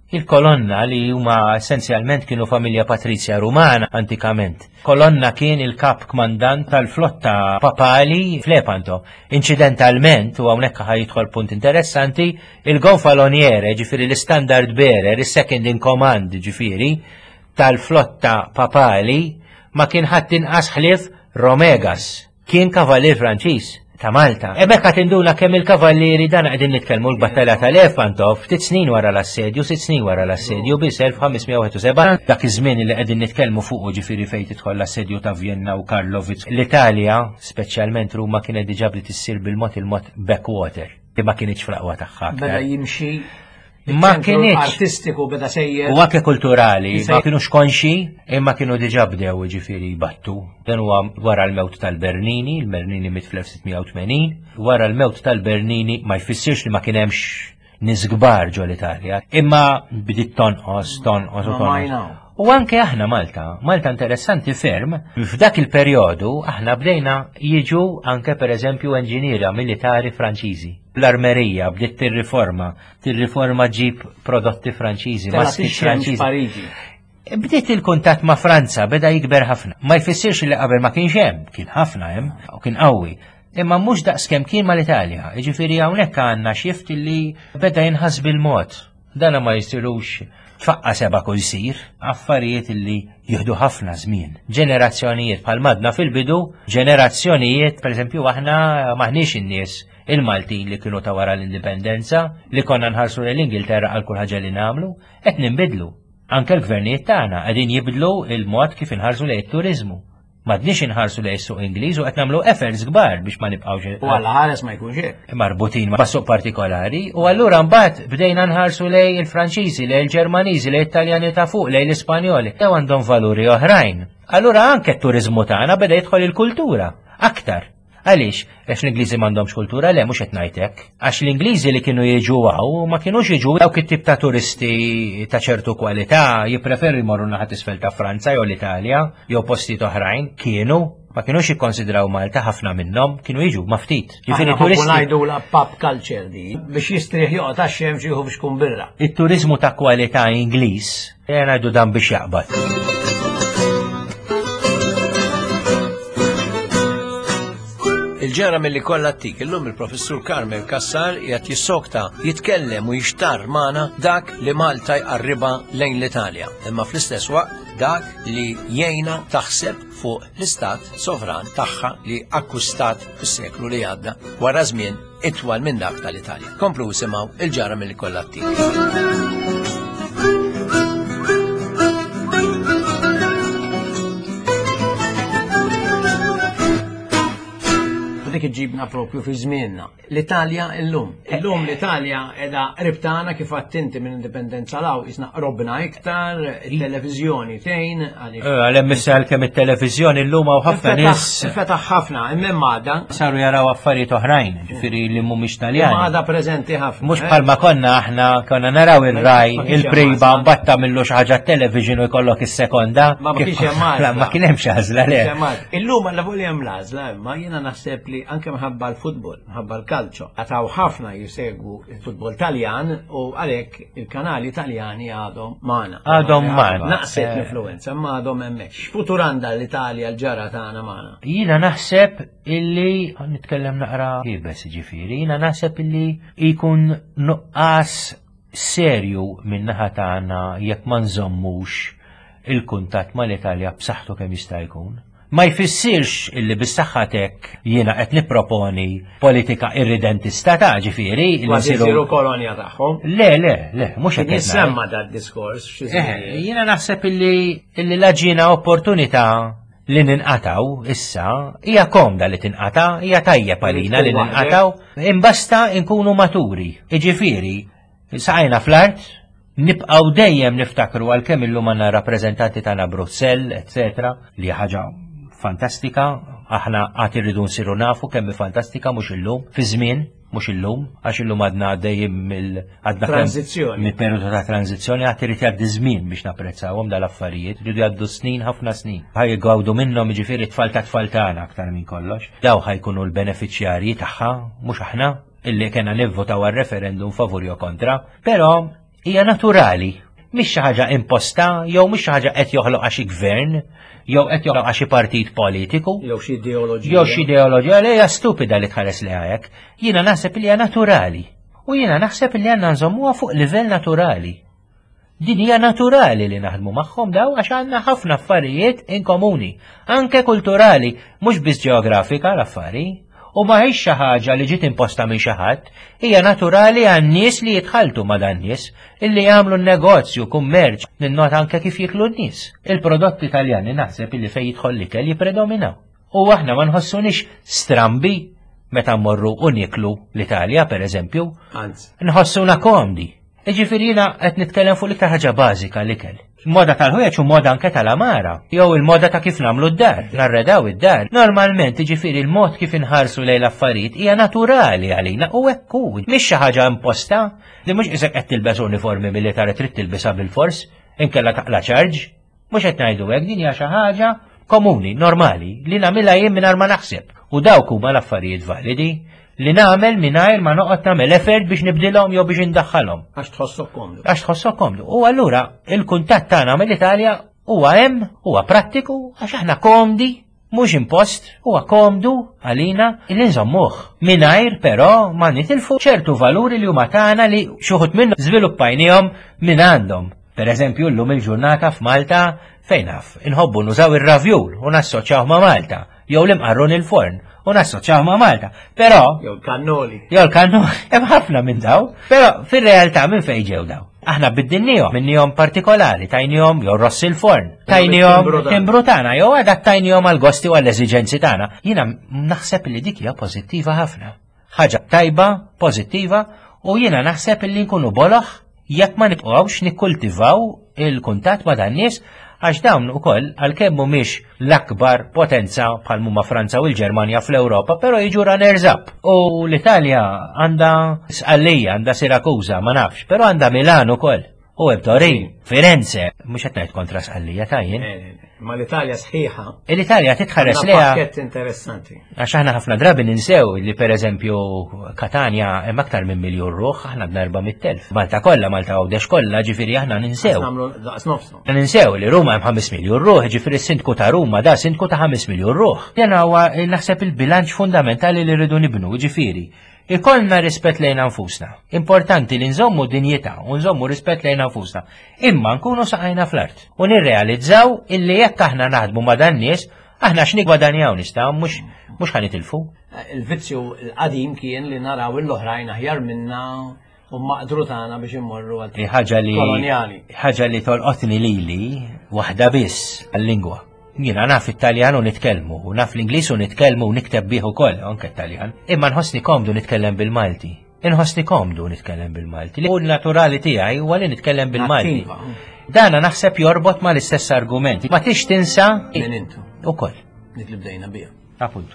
Il-kolonna li huma essenzjalment kienu familja Patrizja Rumana antikament. Kolonna kien il-kap kmandant tal-flotta papali f'Lepanto. Incidentalment, u hawnhekk ħajidħol punt interessanti, il-gonfaloniere, ġifieri l-standard bearer, is-second in command ġifieri, tal-flotta papali ma kien ħadd inqas ħlief Romegas. Kien kavallier Franċiż ta' Malta. Ebek għat induna kemm il-kavallieri dan għedin nitkellmu l-battalja tal-Lepanto ftit snin wara l-assedju, sitt snin wara l-assedju, bis elf ħamesmija wieħed u seba' dak iż-żmien li qegħdin nitkellmu fuq ġifieri fejn tidħol l-assedju ta' Vienna u Karlowitz. L-Italja, speċjalment Ruma kienet diġà bdiet issir bil-mod il-mod backwater, li ma kienx fl-aqwa tagħha. Beda jimxi ma kienx artistiku beda sejjer. U anke kulturali, ma kienux konxi, imma kienu diġà bdew ġifieri jbattu. Dan huwa wara l-mewt tal-Bernini, il-Bernini mit fl-elf sittmija u tmenin, wara l-mewt tal-Bernini ma jfissirx li ma kien hemmx nies kbar ġol Italja, imma bdiet tonqos, tonqos u tonqos. U anke aħna Malta, Malta interessanti ferm, f'dak il-perjodu aħna bdejna jiġu anke pereżempju enġiniera militari Franċiżi. L-armerija bdiet tirriforma, tirriforma ġib prodotti Franċiżi, maskit Franċiżi. Bdiet il-kuntatt ma' Franza beda jikber ħafna. Ma jfissirx li qabel ma kienx hemm, kien ħafna hemm u kien qawwi. Imma mhux daqskemm kien mal-Italja. Jiġifieri hawnhekk għandna xift li beda jinħass bil-mod. Dana ma jsirux tfaqqa seba' kull jsir, affarijiet li jieħdu ħafna żmien. Ġenerazzjonijiet bħal madna fil-bidu, ġenerazzjonijiet pereżempju aħna maħniex in-nies il-Maltin li kienu ta' wara l-indipendenza, li konna nħarsu l-Ingilterra għal kull ħaġa li nagħmlu, qed ninbidlu. Anke l-gvernijiet tagħna qegħdin jibdlu il-mod kif inħarsu lejn it-turiżmu. M'għadniex inħarsu lejn is-suq Ingliż u qed nagħmlu efforts kbar biex ma nibqgħux. U għalla ħares ma jkunx hekk. Marbutin ma' suq partikolari u allura mbagħad bdejna nħarsu lejn il-Franċiżi, lejn il-Ġermaniżi, lejn it-Taljani ta' fuq, lejn l-Ispanjoli. Dew għandhom valuri oħrajn. Allura anke t-turiżmu tagħna beda jidħol il-kultura aktar. Għaliex, għax l-Ingliżi m'għandhomx kultura, le mhux qed ngħidlek. Għax l-Ingliżi li kienu jiġu għaw ma kienux jiġu dawk it-tip ta' turisti ta' ċertu kwalità, jippreferi jmorru naħat isfel ta' Franza jew l-Italja, jew postijiet oħrajn, kienu ma kienux jikkonsidraw Malta ħafna minnhom, kienu jiġu ma ftit. Jifieri turisti ngħidu la pub culture di biex jistrieħ joqgħod għax-xemx jieħu biex tkun birra. It-turiżmu ta' kwalità Ingliż ngħidu dan biex jaqbad. Il-ġara mill-li kollha tik illum il-professur Karmel Kassar qiegħed jissokta jitkellem u jixtar magħna dak li Malta jqarriba lejn l-Italja, imma fl-istess waqt dak li jgħinha taħseb fuq l-istat sovran tagħha li akkustat fis-seklu li għadda wara żmien itwal minn dak tal-Italja. Komplu simgħu il-ġara mill-li kollha tik. Dik iġibna propju fi żmienna. L-Italja illum. Illum l-Italja edha ribtana kif għattinti minn indipendenza law isna robna iktar, il-televizjoni tejn. Għalem missal kemm il-televizjoni illum għaw ħafna nis. Fetaħ ħafna, immem għada. Saru jaraw affarijiet oħrajn, ġifiri li mhumiex Taljani. Għada prezenti ħafna. Mhux bħalma konna aħna konna naraw il-raj, il-priba mbatta millu xi ħaġa television u jkollok is-sekonda. Ma kienx hemm ma kien hemm xi ħażla le. Illum għalla volja hemm l-għażla, imma jiena naħseb li anke mħabba l-futbol, mħabba l-kalċo. Għataw ħafna jisegwu il-futbol taljan u għalek il-kanali taljani għadhom maħna. Għadhom maħna. Naqset l-influenza, ma għadhom emmex. Futur għanda l-Italja l-ġara tagħna maħna. Jina naħseb illi, nitkellem naqra jibes ġifiri, jina naħseb illi jkun nuqqas serju minnaħa tagħna jekk ma nżommux il-kuntatt mal-Italja b'saħħtu kemm jista' jkun. Ma jfissirx illi bis-saħħatek jiena qed nipproponi politika irridentista ta' ġifieri li jsiru kolonja tagħhom. Le, le, le, mhux qed nissemma dal-diskors. Jiena naħseb illi illi laġġina opportunità li ninqataw issa hija komda li tinqata, hija tajjeb għalina li ninqataw, imbasta nkunu maturi. Iġifieri, saqajna fl-art, nibqgħu dejjem niftakru għalkemm illum għandna rappreżentanti tagħna Brussell, et cetera, li ħaġa fantastika, aħna għat irridu nsiru nafu kemm fantastika mhux illum, fi żmien, mhux illum, għax illum għadna għaddejjim mill-tranzizzjoni. Mill-periodu ta' tranzizzjoni għat irid jgħaddi żmien biex napprezzawhom dal-affarijiet, irridu jgħaddu snin ħafna snin. Ħaj jgħawdu minnhom jiġifieri tfal ta' tfal tagħna aktar minn kollox. Daw ħajkunu l-beneficjarji tagħha, mhux aħna, illi kena nivvotaw għal referendum favur jew kontra, però hija naturali. Mhix xi ħaġa imposta, jew mhix xi ħaġa qed joħloq xi gvern, jew qed joħloq xi partit politiku. Jew xi ideoloġija. Jew xi ideoloġija li hija stupida li tħares li hekk. Jiena naħseb li hija naturali. U jiena naħseb li għandna nżommuha fuq livell naturali. Din hija naturali li naħdmu magħhom daw għax għandna ħafna affarijiet inkomuni, anke kulturali, mhux biss ġeografika l-affarijiet. U ma hix xi ħaġa li ġiet imposta minn xi ħadd, hija naturali għan-nies li jitħaltu ma' dan nies illi jagħmlu negozju, kummerċ, ninnota anke kif jiklu n-nies. Il-prodotti Italjani naħseb illi fejn jidħol l-ikel jippredominaw. U aħna ma nħossunix strambi meta mmorru u niklu l-Italja pereżempju, Anzi. nħossuna komdi. Jiġifieri jiena qed nitkellem fuq l-iktar ħaġa bażika l-ikel. Moda tal-ħwieġ u moda anke tal-amara, jew il-moda ta' kif nagħmlu d-dar, narredaw id-dar. Normalment jiġifieri il-mod kif inħarsu lejn l-affarijiet hija naturali għalina u hekk hu. Mhix xi ħaġa imposta li mhux isek qed tilbes uniformi militari trid tilbisha bil-fors, inkella taqla ċarġ. Mhux qed ngħidu hekk, din hija xi ħaġa komuni, normali, li nagħmilha jien mingħajr ma naħseb. U dawk huma l-affarijiet validi li nagħmel mingħajr ma noqgħod nagħmel effort biex nibdilhom jew biex indaħħalhom. Għax tħossok komdu. Għax tħossok komdu. U allura il-kuntatt tagħna mill-Italja huwa hemm, huwa prattiku, għax aħna komdi, mhux impost, huwa komdu għalina li nżommuh. Mingħajr però ma nitilfu ċertu valuri li huma tagħna li xi wħud minnhom żviluppajnihom minn għandhom. Pereżempju llum il-ġurnata f'Malta fejn naf, inħobbu nużaw ir-ravjul u nassoċjaw ma' Malta, jew l-imqarrun il-forn u nassoċjaw ma' Malta. Però Jew l-kannoli. jew l-kannoli, hemm ħafna minn daw, però fir-realtà minn fejn ġew daw. Aħna biddinniehom minnihom partikolari, tajnihom jew rossi l-forn, tajnihom timbru tagħna, jew adattajnihom għal gosti u għall eżiġenzi tagħna. Jiena naħseb li dik hija pożittiva ħafna. Ħaġa tajba, pożittiva, u jiena naħseb li nkunu boloħ jekk ma nibqgħux nikkultivaw il-kuntatt ma' dan nies għax dawn ukoll għalkemm mhumiex l-akbar potenza bħal huma Franza u l-Ġermanja fl-Ewropa, però jiġu runner-up. U l-Italja għandha Sqallija, għandha Sirakuża, ma nafx, però għandha Milan ukoll. U hemm Torin, Firenze, mhux qed ngħid kontra Sqallija tajjin. Ma l-Italja sħiħa. L-Italja titħares leha. Pakket interessanti. Għax aħna ħafna drabi ninsew li pereżempju Katania hemm aktar minn miljun ruħ, aħna b'na erba' mit-telf. Malta kollha, Malta Għawdex kollha, ġifieri aħna ninsew. Nagħmlu daqs nofsu. Ninsew li Ruma hemm ħames miljun ruħ, ġifieri s-sindku ta' Ruma da sindku ta' ħames miljun ruħ. Dan huwa naħseb il-bilanċ fundamentali li rridu nibnu, ġifieri. Ikollna rispett lejn nfusna. Importanti li nżommu dinjità u nżommu rispett lejn nfusna. Imma nkunu saqajna fl-art. U nirrealizzaw illi jekk aħna naħdmu ma' dan nies, aħna x'nigwadanjaw nistgħu mhux mhux ħanitilfu. Il-vizzju l-qadim kien li naraw l-oħrajn aħjar minna u maqdru tagħna biex immorru għal ħaġa li kolonjali. ħaġa li tolqotni lili waħda biss għall-lingwa. Jiena naf Italjan u nitkellmu, u naf l-Ingliż u nitkellmu u nikteb bih ukoll anke Italjan. Imma nħossni komdu nitkellem bil-Malti. Inħossni komdu nitkellem bil-Malti. Li hu naturali tiegħi huwa li nitkellem bil-Malti. Dana naħseb jorbot ma l-istess argumenti. Ma tix tinsa Min intu. ukoll. Dik li bdejna biha. Appuntu.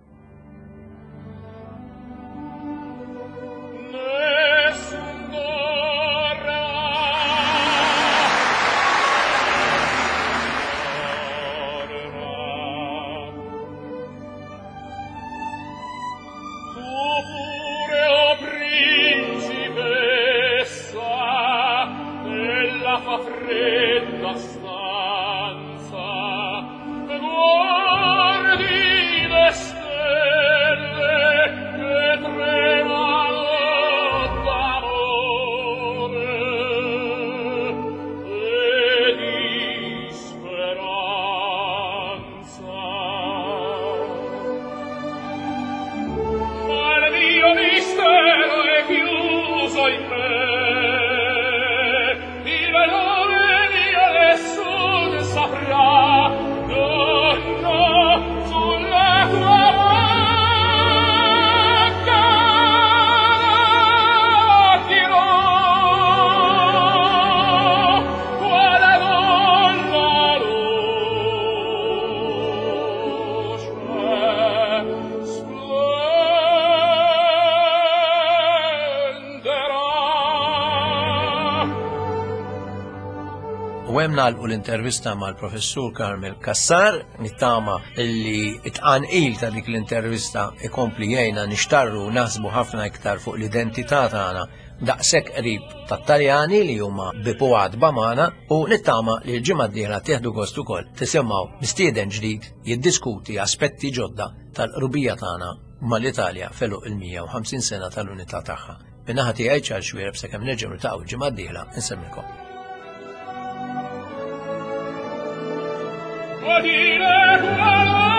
U hemm nagħlqu l-intervista mal-professur Karmel Kassar, nittama illi it-tqanqil ta' dik l-intervista ikompli jgħinna nixtarru naħsbu ħafna iktar fuq l-identità tagħna daqshekk qrib tat-Taljani li huma bipu għadba magħna u nittama li l-ġimgħa d-dieħla tieħdu gost ukoll tisimgħu mistieden ġdid jiddiskuti aspetti ġodda tal-qrubija tagħna mal-Italja feluq il-mija u ħamsin sena tal-unità tagħha. Min-naħa tiegħi Ċarl Xwiereb sakemm nerġgħu niltaqgħu l-ġimgħa d-dieħla insemmilkom. Vuol dire